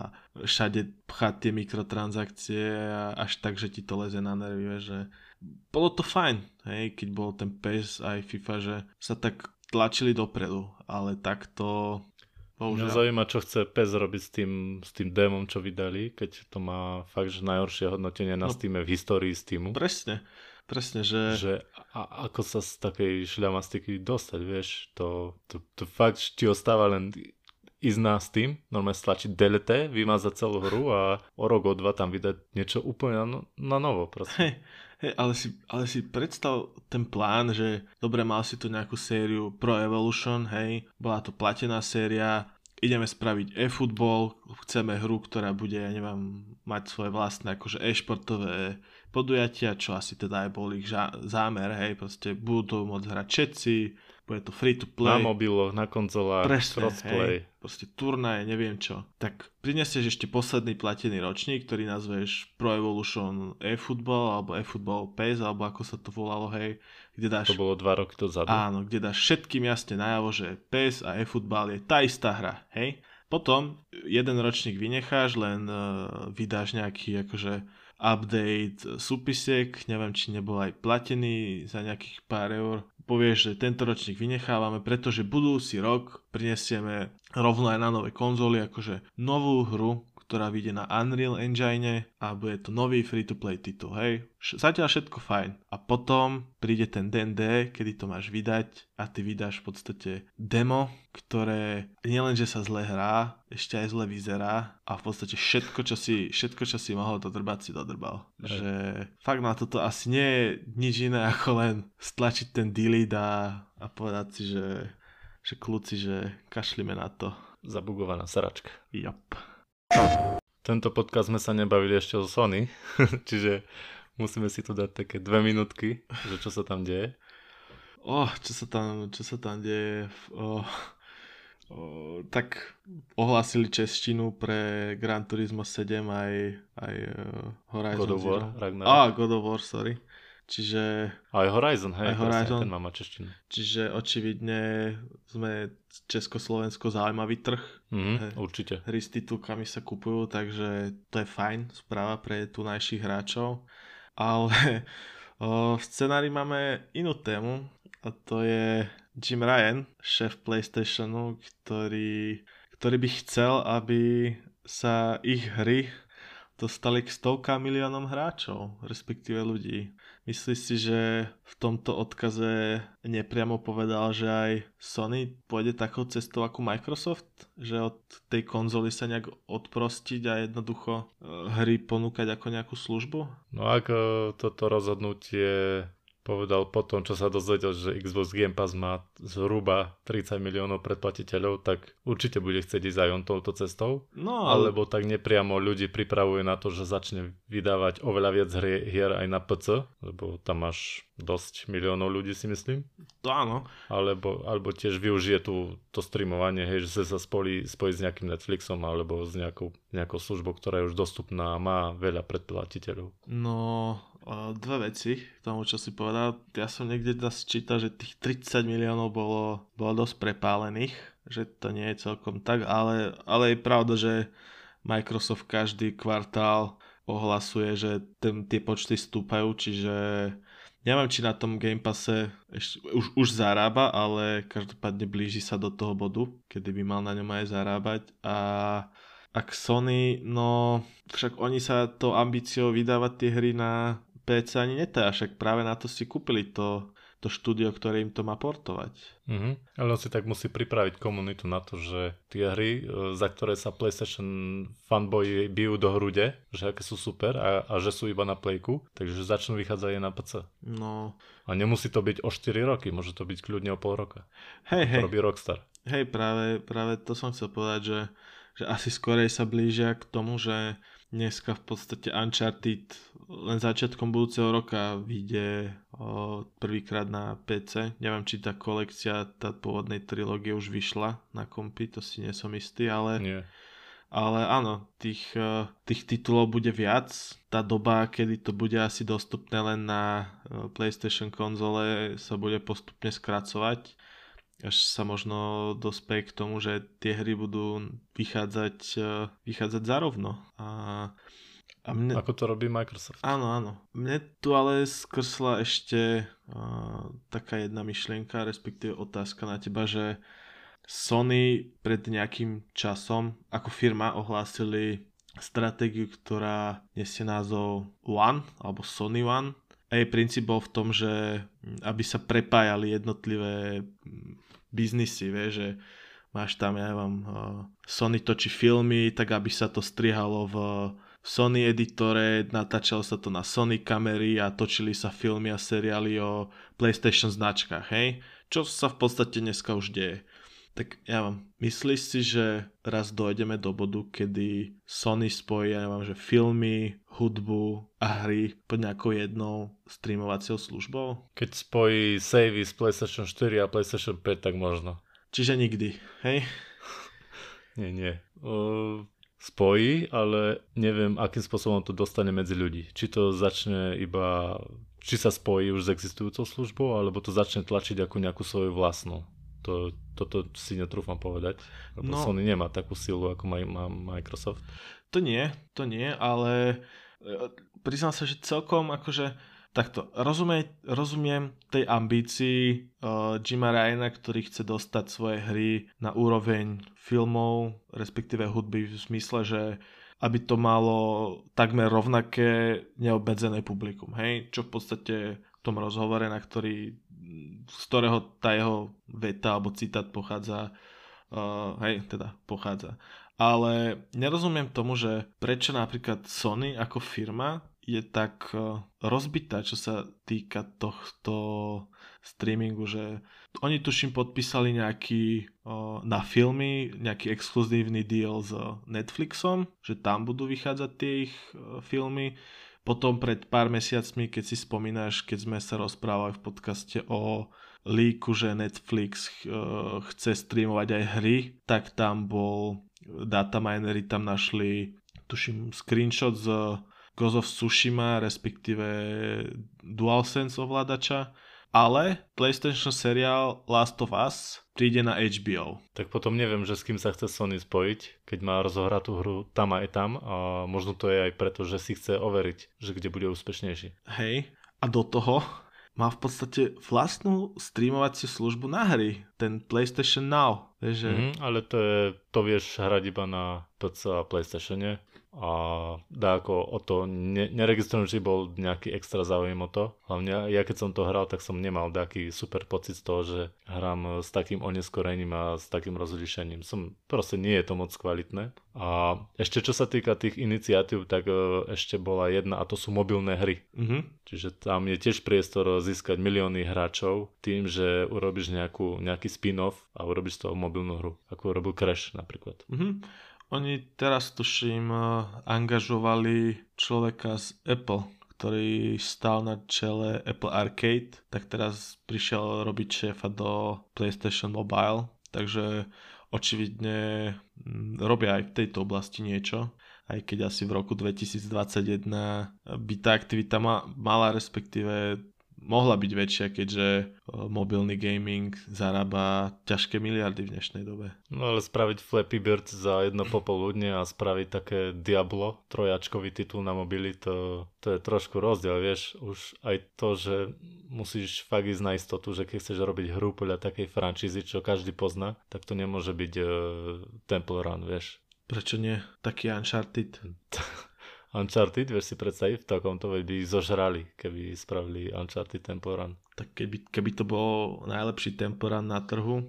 všade pchať tie mikrotransakcie až tak, že ti to leze na nervy, že bolo to fajn, hej, keď bol ten PES aj FIFA, že sa tak tlačili dopredu, ale takto mňa zaujíma, čo chce PES robiť s tým démom, čo vydali, keď to má fakt, že najhoršie hodnotenie na Steame v histórii Steamu. Presne, že ako sa z takej šľamastiky dostať, vieš, to fakt ti ostáva len ísť na Steam, normálne stlačiť delete, vymazať celú hru a o rok, o dva tam vydať niečo úplne na novo. Hej, ale si predstav ten plán, že dobre, mal si tu nejakú sériu Pro Evolution, hej, bola to platená séria, ideme spraviť e-football, chceme hru, ktorá bude, ja neviem, mať svoje vlastné akože e-športové podujatia, čo asi teda aj bol ich zámer, hej, proste budú to môcť hrať všetci, bude to free to play. Na mobiloch, na konzolách, crossplay. Hej, proste turnaje, neviem čo. Tak prinesieš ešte posledný platený ročník, ktorý nazveš Pro Evolution eFootball, alebo eFootball PES, alebo ako sa to volalo, hej, kde dáš... To bolo 2 roky dozadu. Áno, kde dáš všetkým jasne najavo, že PES a eFootball je tá istá hra, hej. Potom jeden ročník vynecháš, len vydáš nejaký akože update súpisiek, neviem, či nebol aj platený za nejakých pár eur. Povieš, že tento ročník vynechávame, pretože budúci rok prinesieme rovno aj na nové konzoly, akože novú hru, ktorá vyjde na Unreal Engine a bude to nový free-to-play titul, hej. Zatiaľ všetko fajn. A potom príde ten den D, kedy to máš vydať a ty vydáš v podstate demo, ktoré nielenže sa zle hrá, ešte aj zle vyzerá a v podstate všetko, čo si mohol dodrbať, si dodrbal. Že fakt na toto asi nie je nič iné ako len stlačiť ten delete a povedať si, že kľúci, že kašlime na to. Zabugovaná sračka. Jop. Tento podcast sme sa nebavili ešte o Sony, čiže musíme si tu dať také 2 minútky, že čo sa tam deje. Čo sa tam deje? Tak ohlásili češtinu pre Gran Turismo 7 aj Horizon God of War, God of War, sorry. Čiže... Aj Horizon, hej, Horizon, ten má češtinu. Čiže očividne sme Československo zaujímavý trh. Určite. Hry s titulkami sa kupujú, takže to je fajn správa pre tunajších hráčov. Ale v scenári máme inú tému a to je Jim Ryan, šéf PlayStationu, ktorý by chcel, aby sa ich hry dostali k 100 miliónom hráčov, respektíve ľudí. Myslíš si, že v tomto odkaze nepriamo povedal, že aj Sony pôjde takou cestou ako Microsoft? Že od tej konzoly sa nejak odprostiť a jednoducho hry ponúkať ako nejakú službu? No ak toto rozhodnutie povedal po tom, čo sa dozvedel, že Xbox Game Pass má zhruba 30 miliónov predplatiteľov, tak určite bude chcieť ísť aj on touto cestou. No, alebo tak nepriamo ľudí pripravuje na to, že začne vydávať oveľa viac hier aj na PC, lebo tam máš dosť miliónov ľudí, si myslím. To áno. Alebo tiež využije to streamovanie, hej, že sa spojí s nejakým Netflixom alebo s nejakou službou, ktorá je už dostupná a má veľa predplatiteľov. No, dve veci k tomu, čo si povedal. Ja som niekde čítal, že tých 30 miliónov bolo dosť prepálených, že to nie je celkom tak, ale je pravda, že Microsoft každý kvartál ohlasuje, že tie počty stúpajú, čiže neviem, či na tom Game Passe už zarába, ale každopádne blíži sa do toho bodu, kedy by mal na ňom aj zarábať. A ak Sony, no však oni sa to ambíciou vydávať tie hry na PC ani netája, však práve na to si kúpili to štúdio, ktoré im to má portovať. Ale on si tak musí pripraviť komunitu na to, že tie hry, za ktoré sa PlayStation fanboy bijú do hrude, že aké sú super a že sú iba na Playku, takže začnú vychádzať aj na PC. No. A nemusí to byť o 4 roky, môže to byť kľudne o pol roka. Hej. To robí Rockstar. Hej, práve to som chcel povedať, že asi skorej sa blížia k tomu, že dneska v podstate Uncharted len začiatkom budúceho roka vyjde prvýkrát na PC. Neviem, či tá kolekcia, tá pôvodnej trilógie už vyšla na kompy, to si nie som istý, ale... Nie. Ale áno, tých titulov bude viac. Tá doba, kedy to bude asi dostupné len na PlayStation konzole, sa bude postupne skracovať. Až sa možno dospeje k tomu, že tie hry budú vychádzať zarovno. A mne... Ako to robí Microsoft. Áno. Mne tu ale skrsla ešte taká jedna myšlienka, respektíve otázka na teba, že Sony pred nejakým časom ako firma ohlásili stratégiu, ktorá nesie názov One alebo Sony One. A jej princíp bol v tom, že aby sa prepájali jednotlivé biznisy, že máš tam, Sony točí filmy, tak aby sa to strihalo v Sony editore, natáčalo sa to na Sony kamery a točili sa filmy a seriály o PlayStation značkách, hej? Čo sa v podstate dneska už deje. Tak myslíš si, že raz dojdeme do bodu, kedy Sony spojí, že filmy, hudbu a hry pod nejakou jednou streamovacou službou? Keď spojí savey z PlayStation 4 a PlayStation 5, tak možno. Čiže nikdy, hej? Nie. Spojí, ale neviem, akým spôsobom to dostane medzi ľudí. Či to začne či sa spojí už s existujúcou službou, alebo to začne tlačiť ako nejakú svoju vlastnú. Toto si netrúfam povedať, lebo Sony nemá takú silu, ako má Microsoft. To nie, ale priznám sa, že celkom akože takto, rozumiem tej ambícii Jima Ryana, ktorý chce dostať svoje hry na úroveň filmov, respektíve hudby v zmysle, že aby to malo takmer rovnaké neobmedzené publikum, hej? Čo v podstate v tom rozhovore, z ktorého tá jeho veta alebo citát pochádza, pochádza. Ale nerozumiem tomu, že prečo napríklad Sony ako firma je tak rozbitá, čo sa týka tohto streamingu, že oni tuším podpísali na filmy nejaký exkluzívny deal s Netflixom, že tam budú vychádzať tie ich filmy. Potom pred pár mesiacmi, keď si spomínaš, keď sme sa rozprávali v podcaste o líku, že Netflix chce streamovať aj hry, tak tam dataminery tam našli, tuším, screenshot z Ghost of Tsushima, respektíve DualSense ovládača, ale PlayStation seriál Last of Us príde na HBO. Tak potom neviem, že s kým sa chce Sony spojiť, keď má rozohratú hru tam aj tam, a možno to je aj preto, že si chce overiť, že kde bude úspešnejší. Hej, a do toho má v podstate vlastnú streamovaciu službu na hry, ten PlayStation Now. Ale to vieš hrať iba na PC a PlayStation, nie? a ako o to neregistrujem, či bol nejaký extra záujem o to. Hlavne ja keď som to hral, tak som nemal taký super pocit z toho, že hrám s takým oneskorením a s takým rozlíšením. Proste nie je to moc kvalitné. A ešte čo sa týka tých iniciatív, tak ešte bola jedna a to sú mobilné hry. Čiže tam je tiež priestor získať milióny hráčov tým, že urobíš nejaký spin-off a urobíš z toho mobilnú hru, ako urobil Crash napríklad. Oni teraz tuším angažovali človeka z Apple, ktorý stál na čele Apple Arcade, tak teraz prišiel robiť šéfa do PlayStation Mobile, takže očividne robia aj v tejto oblasti niečo, aj keď asi v roku 2021 by tá aktivita mala, respektíve mohla byť väčšia, keďže mobilný gaming zarába ťažké miliardy v dnešnej dobe. No ale spraviť Flappy Bird za jedno popoludne a spraviť také Diablo, trojačkový titul na mobily, to je trošku rozdiel, vieš. Už aj to, že musíš fakt ísť na istotu, že keď chceš robiť hru podľa takej franšízy, čo každý pozná, tak to nemôže byť Temple Run, vieš. Prečo nie? Taký Uncharted. Uncharted, vieš si predstaviť, v takomto by ich zožrali, keby spravili Uncharted Temple Run. Tak keby to bol najlepší Temple Run na trhu.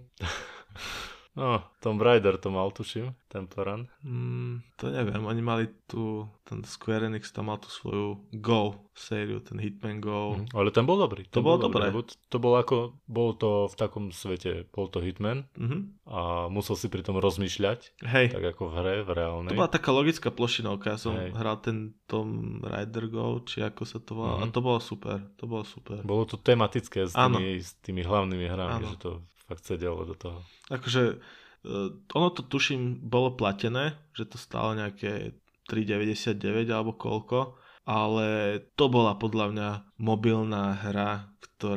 No, Tomb Raider to mal, tuším, Temple Run. To neviem, oni mali ten Square Enix tam mal tú svoju Go sériu, ten Hitman Go. Ale ten bol dobrý. To bolo dobré. Bol to v takom svete, bol to Hitman a musel si pri tom rozmýšľať. Hej. Tak ako v hre, v reálnej. To bola taká logická plošinovka, ja som hral ten Tomb Raider Go, či ako sa to volá, a to bolo super, Bolo to tematické s tými hlavnými hrami, že to fakt sedelo do toho. Akože ono to tuším bolo platené, že to stálo nejaké 3,99 alebo koľko, ale to bola podľa mňa mobilná hra,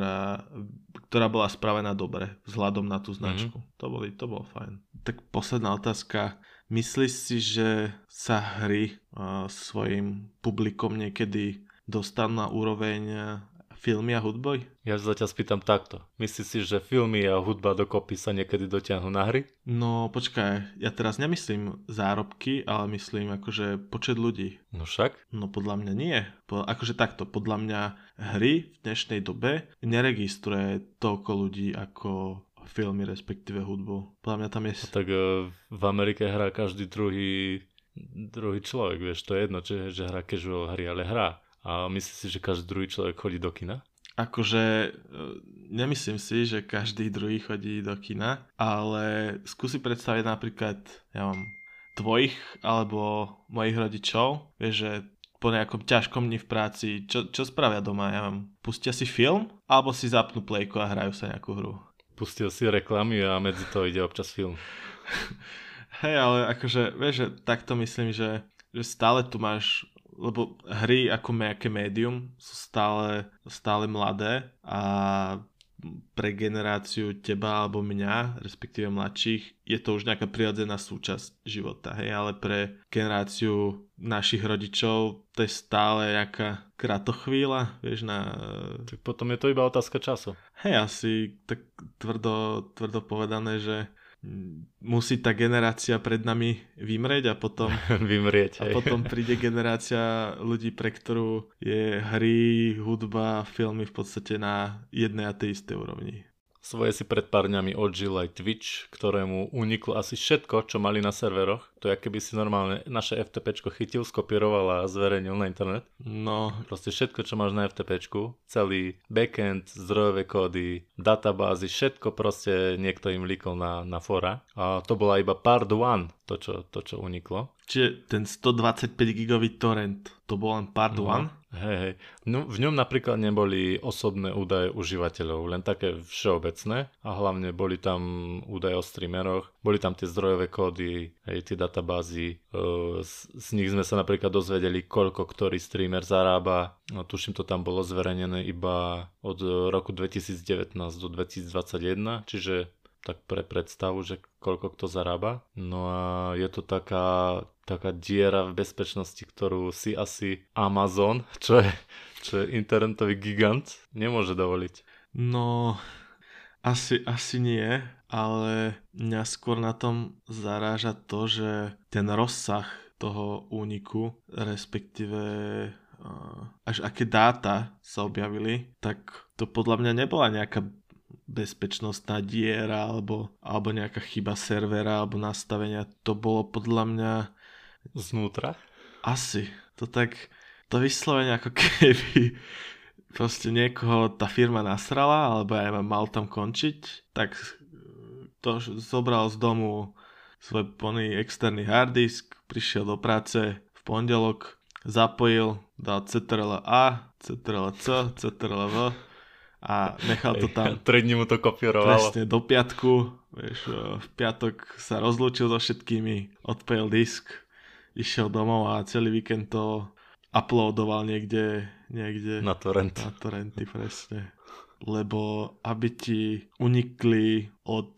ktorá bola spravená dobre vzhľadom na tú značku. To bolo fajn. Tak posledná otázka. Myslíš si, že sa hry svojim publikom niekedy dostanú na úroveň filmy a hudby? Ja sa ťa spýtam takto. Myslíš si, že filmy a hudba dokopy sa niekedy dotiahnu na hry? No počkaj, ja teraz nemyslím zárobky, ale myslím akože počet ľudí. No však? No podľa mňa nie. Akože takto, podľa mňa hry v dnešnej dobe neregistruje toľko ľudí ako filmy, respektíve hudbu. Podľa mňa tam je... Tak v Amerike hrá každý druhý človek, vieš, to je jedno, že hrá casual hry, ale hrá. A myslíš si, že každý druhý človek chodí do kina? Akože nemyslím si, že každý druhý chodí do kina, ale skúsi predstaviť napríklad, ja mám tvojich alebo mojich rodičov, vieš, že po nejakom ťažkom dni v práci, čo spravia doma, ja mám, pustia si film alebo si zapnú plejku a hrajú sa nejakú hru. Pustil si reklamy a medzi to ide občas film. Hej, ale akože, vieš, že takto myslím, že stále tu máš, lebo hry ako nejaké médium sú stále mladé a pre generáciu teba alebo mňa, respektíve mladších, je to už nejaká prirodzená súčasť života, hej, ale pre generáciu našich rodičov to je stále nejaká kratochvíľa, vieš, Tak potom je to iba otázka času. Hej, asi tak tvrdo povedané, že musí tá generácia pred nami vymrieť a potom vymrieť, a potom príde generácia ľudí, pre ktorú je hry, hudba, filmy v podstate na jednej a tej istej úrovni. Svoje si pred pár dňami odžil aj Twitch, ktorému uniklo asi všetko, čo mali na serveroch. To je, keby si normálne naše FTPčko chytil, skopíroval a zverejnil na internet. No. Proste všetko, čo máš na FTPčku, celý backend, zdrojové kódy, databázy, všetko proste niekto im líkol na fora. A to bola iba part 1, to, čo uniklo. Čiže ten 125 gigový torrent, to bol len part 1? Hej. No, v ňom napríklad neboli osobné údaje užívateľov, len také všeobecné a hlavne boli tam údaje o streameroch, boli tam tie zdrojové kódy, tie databázy, z nich sme sa napríklad dozvedeli, koľko ktorý streamer zarába, no, tuším to tam bolo zverejnené iba od roku 2019 do 2021, čiže tak pre predstavu, že koľko kto zarába. No a je to taká diera v bezpečnosti, ktorú si asi Amazon, čo je internetový gigant, nemôže dovoliť. No, asi nie, ale mňa skôr na tom zaráža to, že ten rozsah toho úniku, respektíve až aké dáta sa objavili, tak to podľa mňa nebola nejaká bezpečnostná diera alebo nejaká chyba servera alebo nastavenia. To bolo podľa mňa Znútra? asi. To vyslovene ako keby proste niekoho tá firma nasrala alebo aj mal tam končiť, tak to zobral z domu svoj plný externý harddisk, prišiel do práce v pondelok, zapojil, dal CTRL-A, CTRL-C, CTRL-V a nechal to tam 3 dní mu to kopírovalo. presne do piatku. Vieš, v piatok sa rozlúčil so všetkými, odpojil disk, išiel domov a celý víkend to uploadoval niekde Na torrent. na torrenty, presne. Lebo aby ti unikli od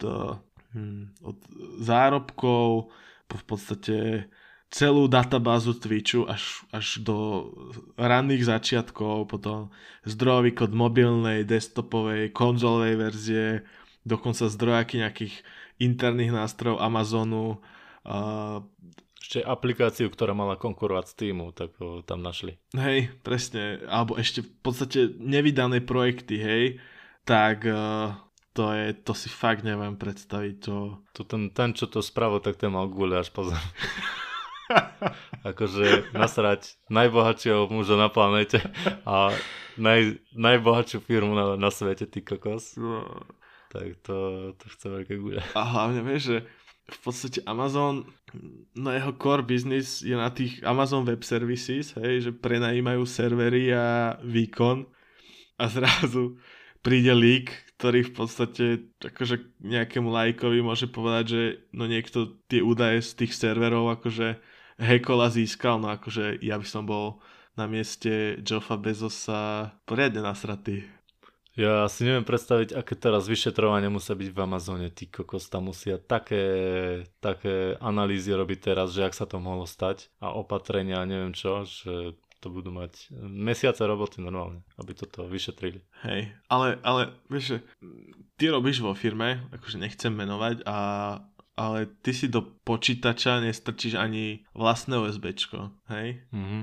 zárobkov, v podstate celú databázu Twitchu až do ranných začiatkov, potom zdrojový kód mobilnej, desktopovej, konzolovej verzie, dokonca zdrojaky nejakých interných nástrojov Amazonu. Ešte aplikáciu, ktorá mala konkurovať Steamu, tak ho tam našli. Hej, presne. Alebo ešte v podstate nevydané projekty, hej. Tak to si fakt neviem predstaviť. Ten, čo to spravil, tak ten mal guľa až pozor. Akože nasrať najbohatšieho muža na planete a najbohatšiu firmu na svete, ty kokos. No. Tak to chce veľké guľa. A hlavne vieš, že v podstate Amazon, no jeho core business je na tých Amazon Web Services, hej, že prenajímajú servery a výkon a zrazu príde leak, ktorý v podstate akože nejakému lajkovi môže povedať, že no niekto tie údaje z tých serverov akože hackol a získal, no akože ja by som bol na mieste Jeffa Bezosa poriadne nasratý. Ja si neviem predstaviť, aké teraz vyšetrovanie musia byť v Amazone. Ty kokos, tam musia také analýzy robiť teraz, že ak sa to mohlo stať a opatrenia, neviem čo, že to budú mať mesiace roboty normálne, aby toto vyšetrili. Hej, ale vieš, že ty robíš vo firme, akože nechcem menovať, ale ty si do počítača nestrčíš ani vlastné USBčko, hej? Mm-hmm.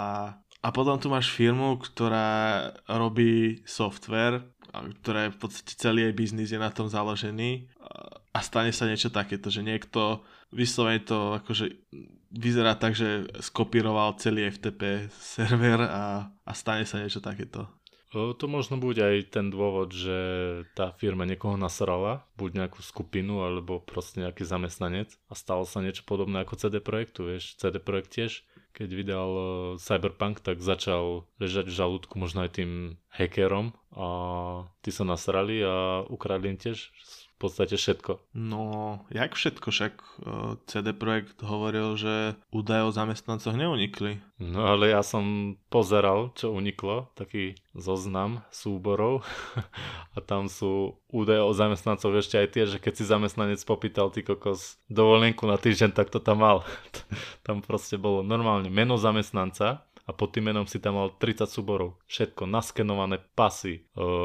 A potom tu máš firmu, ktorá robí software, ktorá je v podstate celý jej biznis je na tom založený a stane sa niečo takéto, že niekto vyslovene to akože vyzerá tak, že skopíroval celý FTP server a stane sa niečo takéto. To možno bude aj ten dôvod, že tá firma niekoho nasrala, buď nejakú skupinu, alebo proste nejaký zamestnanec a stalo sa niečo podobné ako CD Projektu, vieš. CD Projekt tiež, keď vydal Cyberpunk, tak začal ležať v žalúdku možno aj tým hackerom a tí sa nasrali a ukradli im tiež v podstate všetko. No, jak všetko, však CD Projekt hovoril, že údaje o zamestnancoch neunikli. No ale ja som pozeral, čo uniklo, taký zoznam súborov a tam sú údaje o zamestnancoch ešte aj tie, že keď si zamestnanec popýtal ty kokos dovolenku na týždeň, tak to tam mal. Tam proste bolo normálne meno zamestnanca a pod tým menom si tam mal 30 súborov. Všetko, naskenované pasy,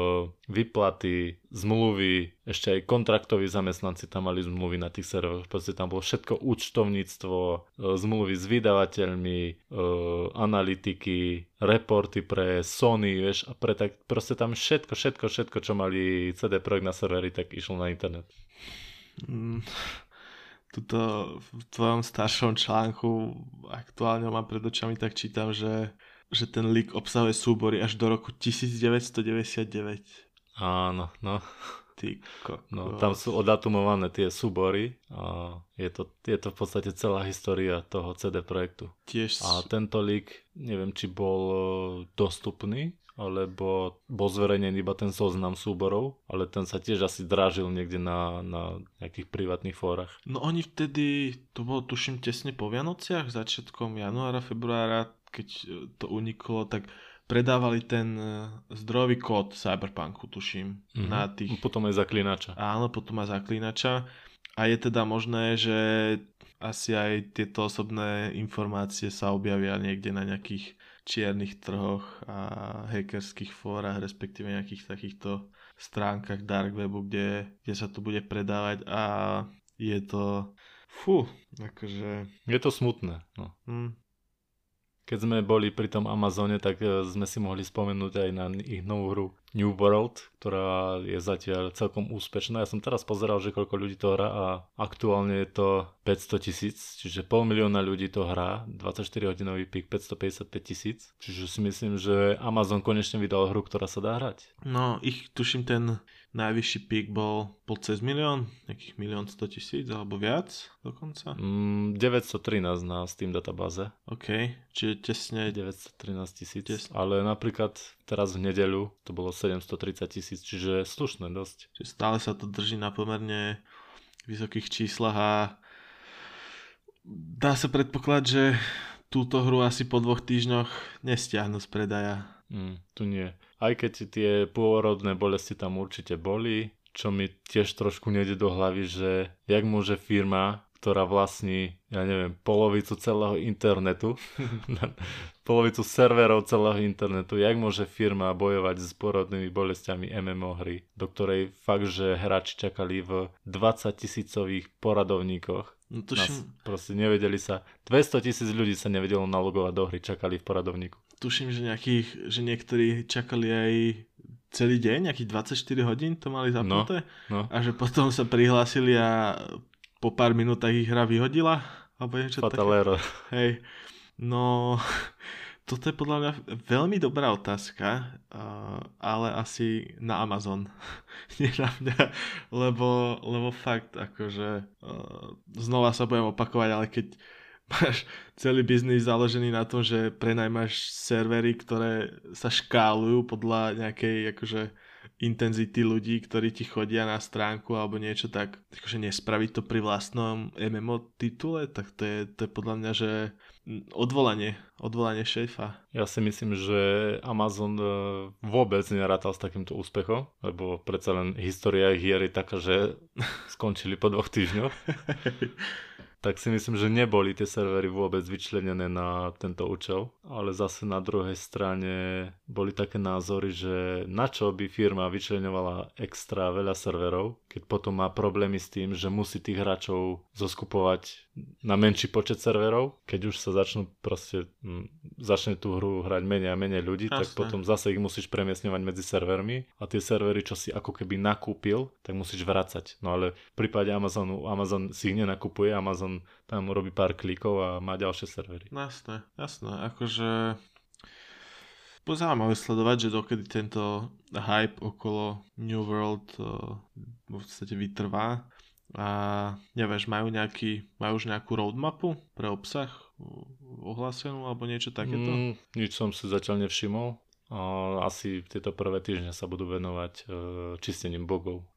výplaty, zmluvy, ešte aj kontraktoví zamestnanci tam mali zmluvy na tých serveroch. Proste tam bolo všetko účtovníctvo, zmluvy s vydavateľmi, analytiky, reporty pre Sony, vieš, a proste tam všetko, čo mali CD Projekt na serveri, tak išlo na internet. Tuto v tvojom staršom článku aktuálne mám pred očami, tak čítam, že ten leak obsahuje súbory až do roku 1999. Áno, no. Ty kokos. No, tam sú odatumované tie súbory a je to v podstate celá história toho CD Projektu. A tento leak, neviem, či bol dostupný, alebo bol zverejnený iba ten zoznam súborov, ale ten sa tiež asi drážil niekde na nejakých privátnych fórach. No oni vtedy, to bolo tuším tesne po Vianociach, začiatkom januára, februára, keď to uniklo, tak predávali ten zdrojový kód Cyberpunku, tuším. Na tých... Potom aj Zaklínača. Áno, potom aj Zaklínača. A je teda možné, že asi aj tieto osobné informácie sa objavia niekde na nejakých čiernych trhoch a hackerských fórach, respektíve nejakých takýchto stránkach dark webu, kde sa to bude predávať a je to Fú, akože... Je to smutné, no. Keď sme boli pri tom Amazone, tak sme si mohli spomenúť aj na ich novú hru New World, ktorá je zatiaľ celkom úspešná. Ja som teraz pozeral, že koľko ľudí to hrá a aktuálne je to 500 000, čiže 500 000 ľudí to hrá, 24-hodinový pík 555 000, čiže si myslím, že Amazon konečne vydal hru, ktorá sa dá hrať. No, ich tuším ten najvyšší pík bol cez 1 000 000, nejakých 1 100 000 alebo viac dokonca. 913 na Steam databáze. OK, čiže tesne 913 000, ale napríklad teraz v nedeľu to bolo 730 000, čiže slušné dosť. Čiže stále sa to drží na pomerne vysokých číslach a dá sa predpokladať, že túto hru asi po 2 týždňoch nestiahnu z predaja. Tu nie. Aj keď tie pôrodné bolesti tam určite boli, čo mi tiež trošku nejde do hlavy, že jak môže firma, ktorá vlastní, ja neviem, polovicu celého internetu, polovicu serverov celého internetu, jak môže firma bojovať s pôrodnými bolestiami MMO hry, do ktorej fakt, že hráči čakali v 20 000 poradovníkoch. No proste nevedeli sa, 200 000 ľudí sa nevedelo nalogovať do hry, čakali v poradovníku. Tuším, že niektorí čakali aj celý deň, nejakých 24 hodín to mali zapnuté. No. A že potom sa prihlásili a po pár minútach ich hra vyhodila. Alebo niečo Fatal také. error. Hej. No, toto je podľa mňa veľmi dobrá otázka, ale asi na Amazon. Nie na mňa, lebo fakt, akože znova sa budem opakovať, ale keď máš celý biznis založený na tom, že prenajmáš servery, ktoré sa škálujú podľa nejakej akože intenzity ľudí, ktorí ti chodia na stránku alebo niečo, tak akože nespraviť to pri vlastnom MMO titule, tak to je podľa mňa, že odvolanie šéfa. Ja si myslím, že Amazon vôbec nerátal s takýmto úspechom, lebo predsa len história hier je taká, že skončili po 2 týždňoch. Tak si myslím, že neboli tie servery vôbec vyčlenené na tento účel, ale zase na druhej strane boli také názory, že na čo by firma vyčleňovala extra veľa serverov, keď potom má problémy s tým, že musí tých hráčov zoskupovať na menší počet serverov, keď už sa začne tú hru hrať menej a menej ľudí, tak potom zase ich musíš premiesňovať medzi servermi a tie servery, čo si ako keby nakúpil, tak musíš vracať. No ale v prípade Amazonu, Amazon si ich nenakupuje, Amazon tam robí pár klikov a má ďalšie servery. Jasné, akože zaujímavé sledovať, že dokedy tento hype okolo New World v podstate vytrvá. A nevieš, majú už nejakú roadmapu pre obsah ohlásenú alebo niečo takéto? Nič som si zatiaľ nevšimol. Asi tieto prvé týždne sa budú venovať čistením bugov.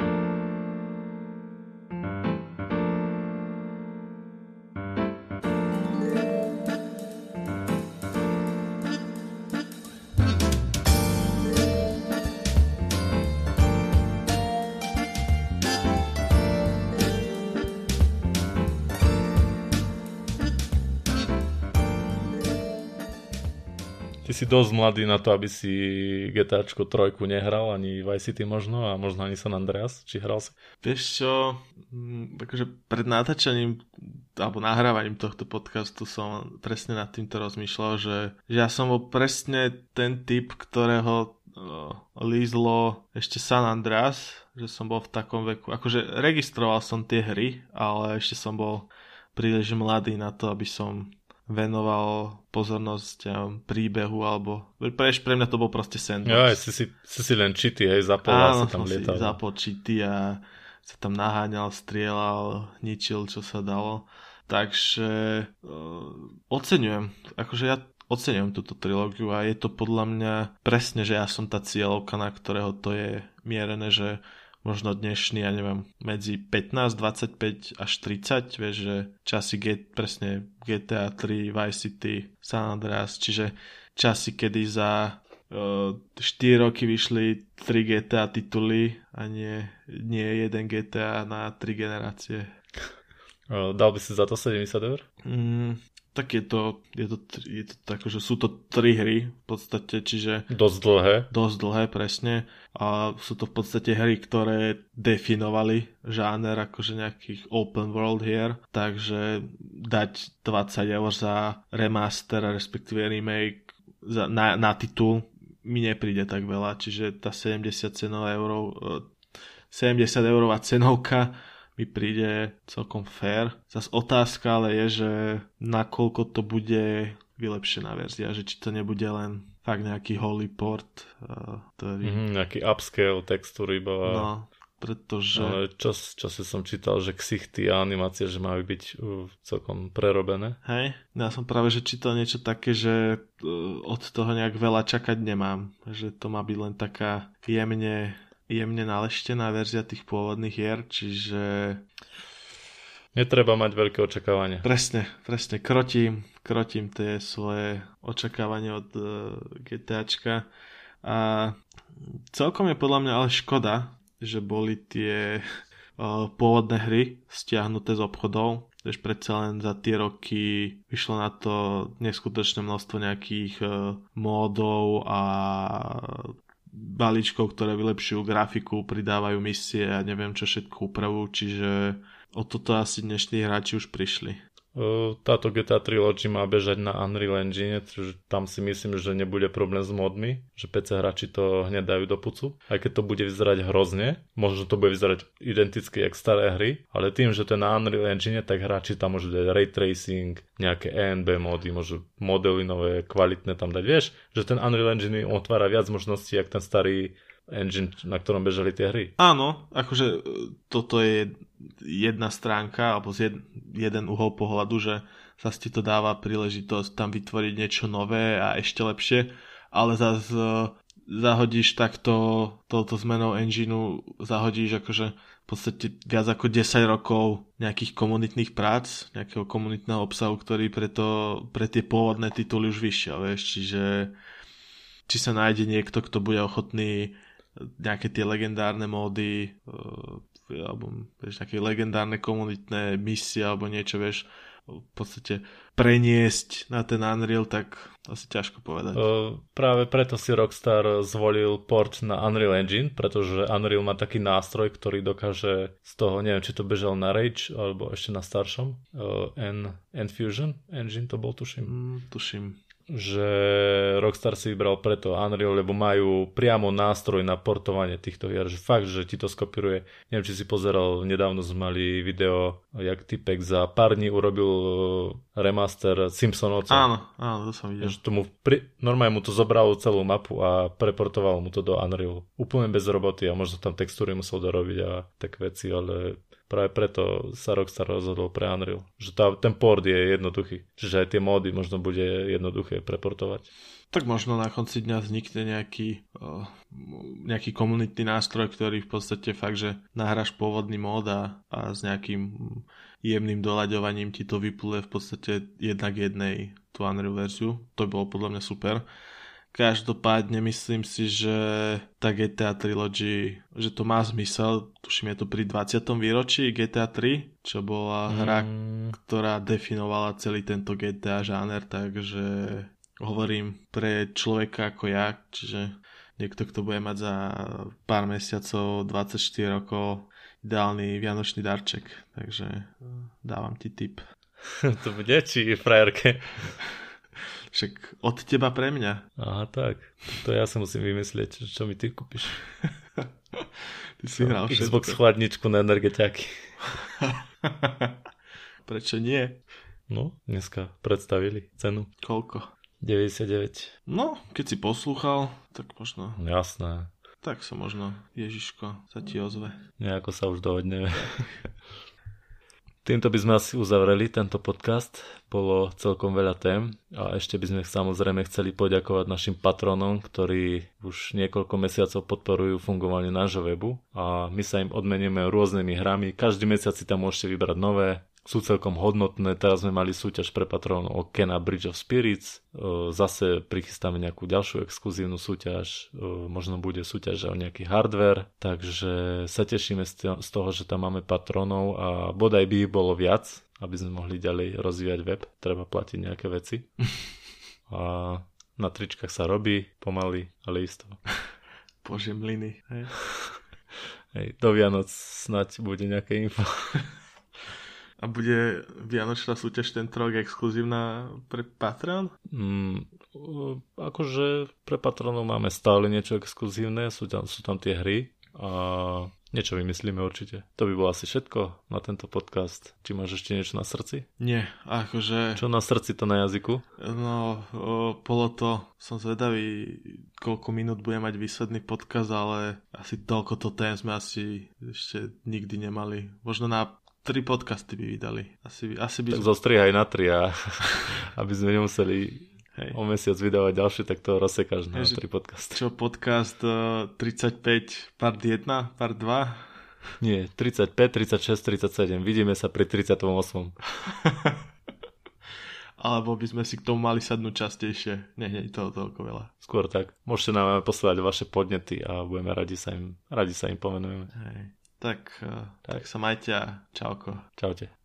Ty si dosť mladý na to, aby si GTAčko 3 nehral, ani Vice City možno, a možno ani San Andreas. Či hral si? Vieš čo, akože pred natáčaním alebo nahrávaním tohto podcastu som presne nad týmto rozmýšľal, že ja som bol presne ten typ, ktorého lízlo ešte San Andreas, že som bol v takom veku, akože registroval som tie hry, ale ešte som bol príliš mladý na to, aby som venoval pozornosť príbehu, alebo pre mňa to bol proste sandbox. Ja, si len cheaty, hej, zapol a sa tam lietal. Áno, zapol cheaty a sa tam naháňal, strieľal, ničil, čo sa dalo. Takže oceňujem, akože ja oceňujem túto trilógiu a je to podľa mňa presne, že ja som tá cieľovka, na ktorého to je mierené, že možno dnešný, ja neviem, medzi 15, 25 až 30, vieš, že časy presne GTA 3, Vice City, San Andreas, čiže časy, kedy za 4 roky vyšli 3 GTA tituly a nie jeden GTA na 3 generácie. Dal by si za to 70 eur? Tak je to tak, že sú to 3 hry v podstate, čiže Dosť dlhé, presne. A sú to v podstate hry, ktoré definovali žáner akože nejakých open world hier, takže dať 20 eur za remaster, respektíve remake na titul mi nepríde tak veľa, čiže tá 70 eurová cenovka mi príde celkom fair. Zas otázka ale je, že nakoľko to bude vylepšená verzia, že či to nebude len fakt nejaký holy port, ktorý... Nejaký upscale textúry iba. No, pretože... Ale čase som čítal, že ksichty a animácie, že majú byť celkom prerobené. Hej, ja som práve že čítal niečo také, že od toho nejak veľa čakať nemám. Že to má byť len taká jemne naleštená verzia tých pôvodných hier, čiže... Netreba mať veľké očakávania. Presne, krotím tie svoje očakávania od GTAčka a celkom je podľa mňa ale škoda, že boli tie pôvodné hry stiahnuté z obchodov, že predsa len za tie roky vyšlo na to neskutočné množstvo nejakých módov a balíčkov, ktoré vylepšujú grafiku, pridávajú misie a neviem čo všetko upravujú, čiže o toto asi dnešní hráči už prišli. Táto GTA Trilogy má bežať na Unreal Engine, tam si myslím, že nebude problém s modmi, že PC hráči to hneď dajú do pucu. Aj keď to bude vyzerať hrozne, možno to bude vyzerať identicky jak staré hry, ale tým, že to je na Unreal Engine, tak hráči tam môžu dať ray tracing, nejaké ENB mody, môžu modely nové, kvalitné tam dať. Vieš, že ten Unreal Engine otvára viac možností, jak ten starý engine, na ktorom bežali tie hry. Áno, akože toto je jedna stránka, alebo jeden uhol pohľadu, že sa ti to dáva príležitosť tam vytvoriť niečo nové a ešte lepšie, ale zase zahodíš takto touto zmenou engineu, zahodíš akože v podstate viac ako 10 rokov nejakých komunitných prác, nejakého komunitného obsahu, ktorý pre tie pôvodné tituly už vyšiel, vieš, čiže či sa nájde niekto, kto bude ochotný nejaké tie legendárne módy alebo vieš, také legendárne komunitné misie alebo niečo, vieš, v podstate preniesť na ten Unreal, tak asi ťažko povedať. Práve preto si Rockstar zvolil port na Unreal Engine, pretože Unreal má taký nástroj, ktorý dokáže z toho, neviem, či to bežal na Rage alebo ešte na staršom Enfusion Engine to bol, tuším. Tuším. Že Rockstar si vybral preto Unreal, lebo majú priamo nástroj na portovanie týchto hier, že fakt, že ti to skopíruje. Neviem, či si pozeral, nedávno sme mali video, jak typek za pár dní urobil remaster Simpsonovcov. Áno, to som videl. Že normálne mu to zobralo celú mapu a preportoval mu to do Unreal. Úplne bez roboty a možno tam textúry musel dorobiť a tak veci, ale práve preto sa Rockstar rozhodol pre Unreal. Že ten port je jednoduchý. Čiže aj tie módy možno bude jednoduché preportovať. Tak možno na konci dňa vznikne nejaký komunitný nástroj, ktorý v podstate fakt, že nahráš pôvodný mód a s nejakým jemným doľaďovaním ti to vypluje v podstate jednak jednej tú Unreal verziu. To by bolo podľa mňa super. Každopádne myslím si, že tá GTA Trilogy, že to má zmysel, tuším je to pri 20. výročí GTA 3, čo bola hra, ktorá definovala celý tento GTA žáner, takže hovorím pre človeka ako ja, čiže niekto, kto bude mať za pár mesiacov 24 rokov ideálny vianočný darček, takže dávam ti tip. To bude či frajerke? Však od teba pre mňa. Aha, tak. To ja sa musím vymyslieť, čo mi ty kúpiš. Ty si hral všetko. Xbox chladničku na energetiaky. Prečo nie? No, dneska predstavili cenu. Koľko? 99. No, keď si poslúchal, tak možno... Jasné. Tak sa možno Ježiško sa ti ozve. Nejako sa už dohodneme. Týmto by sme asi uzavreli tento podcast. Bolo celkom veľa tém a ešte by sme samozrejme chceli poďakovať našim patronom, ktorí už niekoľko mesiacov podporujú fungovanie nášho webu a my sa im odmeníme rôznymi hrami. Každý mesiac si tam môžete vybrať nové. Sú celkom hodnotné. Teraz sme mali súťaž pre patrónov o Kena Bridge of Spirits. Zase prichystáme nejakú ďalšiu exkluzívnu súťaž. Možno bude súťaž o nejaký hardware. Takže sa tešíme z toho, že tam máme patrónov a bodaj by ich bolo viac. aby sme mohli ďalej rozvíjať web, treba platiť nejaké veci. A na tričkách sa robí pomaly, ale isto. Bože mlyny. Hej, do Vianoc snať bude nejaké info. A bude vianočná súťaž tento rok exkluzívna pre Patreon? Akože pre patronov máme stále niečo exkluzívne, sú tam tie hry a niečo vymyslíme určite. To by bolo asi všetko na tento podcast. Či máš ešte niečo na srdci? Nie, akože... Čo na srdci, to na jazyku? No, bolo to... Som zvedavý, koľko minút bude mať výsledný podcast, ale asi toľkoto tém sme asi ešte nikdy nemali. Možno na 3 podcasty by vydali. Asi by tak zostrihaj na 3 a aby sme nemuseli o mesiac vydávať ďalšie, tak to rozsekáš na 3 podcasty. Čo podcast 35 part 1, part 2? Nie, 35, 36, 37. Vidíme sa pri 38. Alebo by sme si k tomu mali sadnúť častejšie. Nie, to toľko veľa. Skôr tak. Môžete nám posielať vaše podnety a budeme radi sa im povenujeme. Hej. Tak sa majte a čauko. Čaute.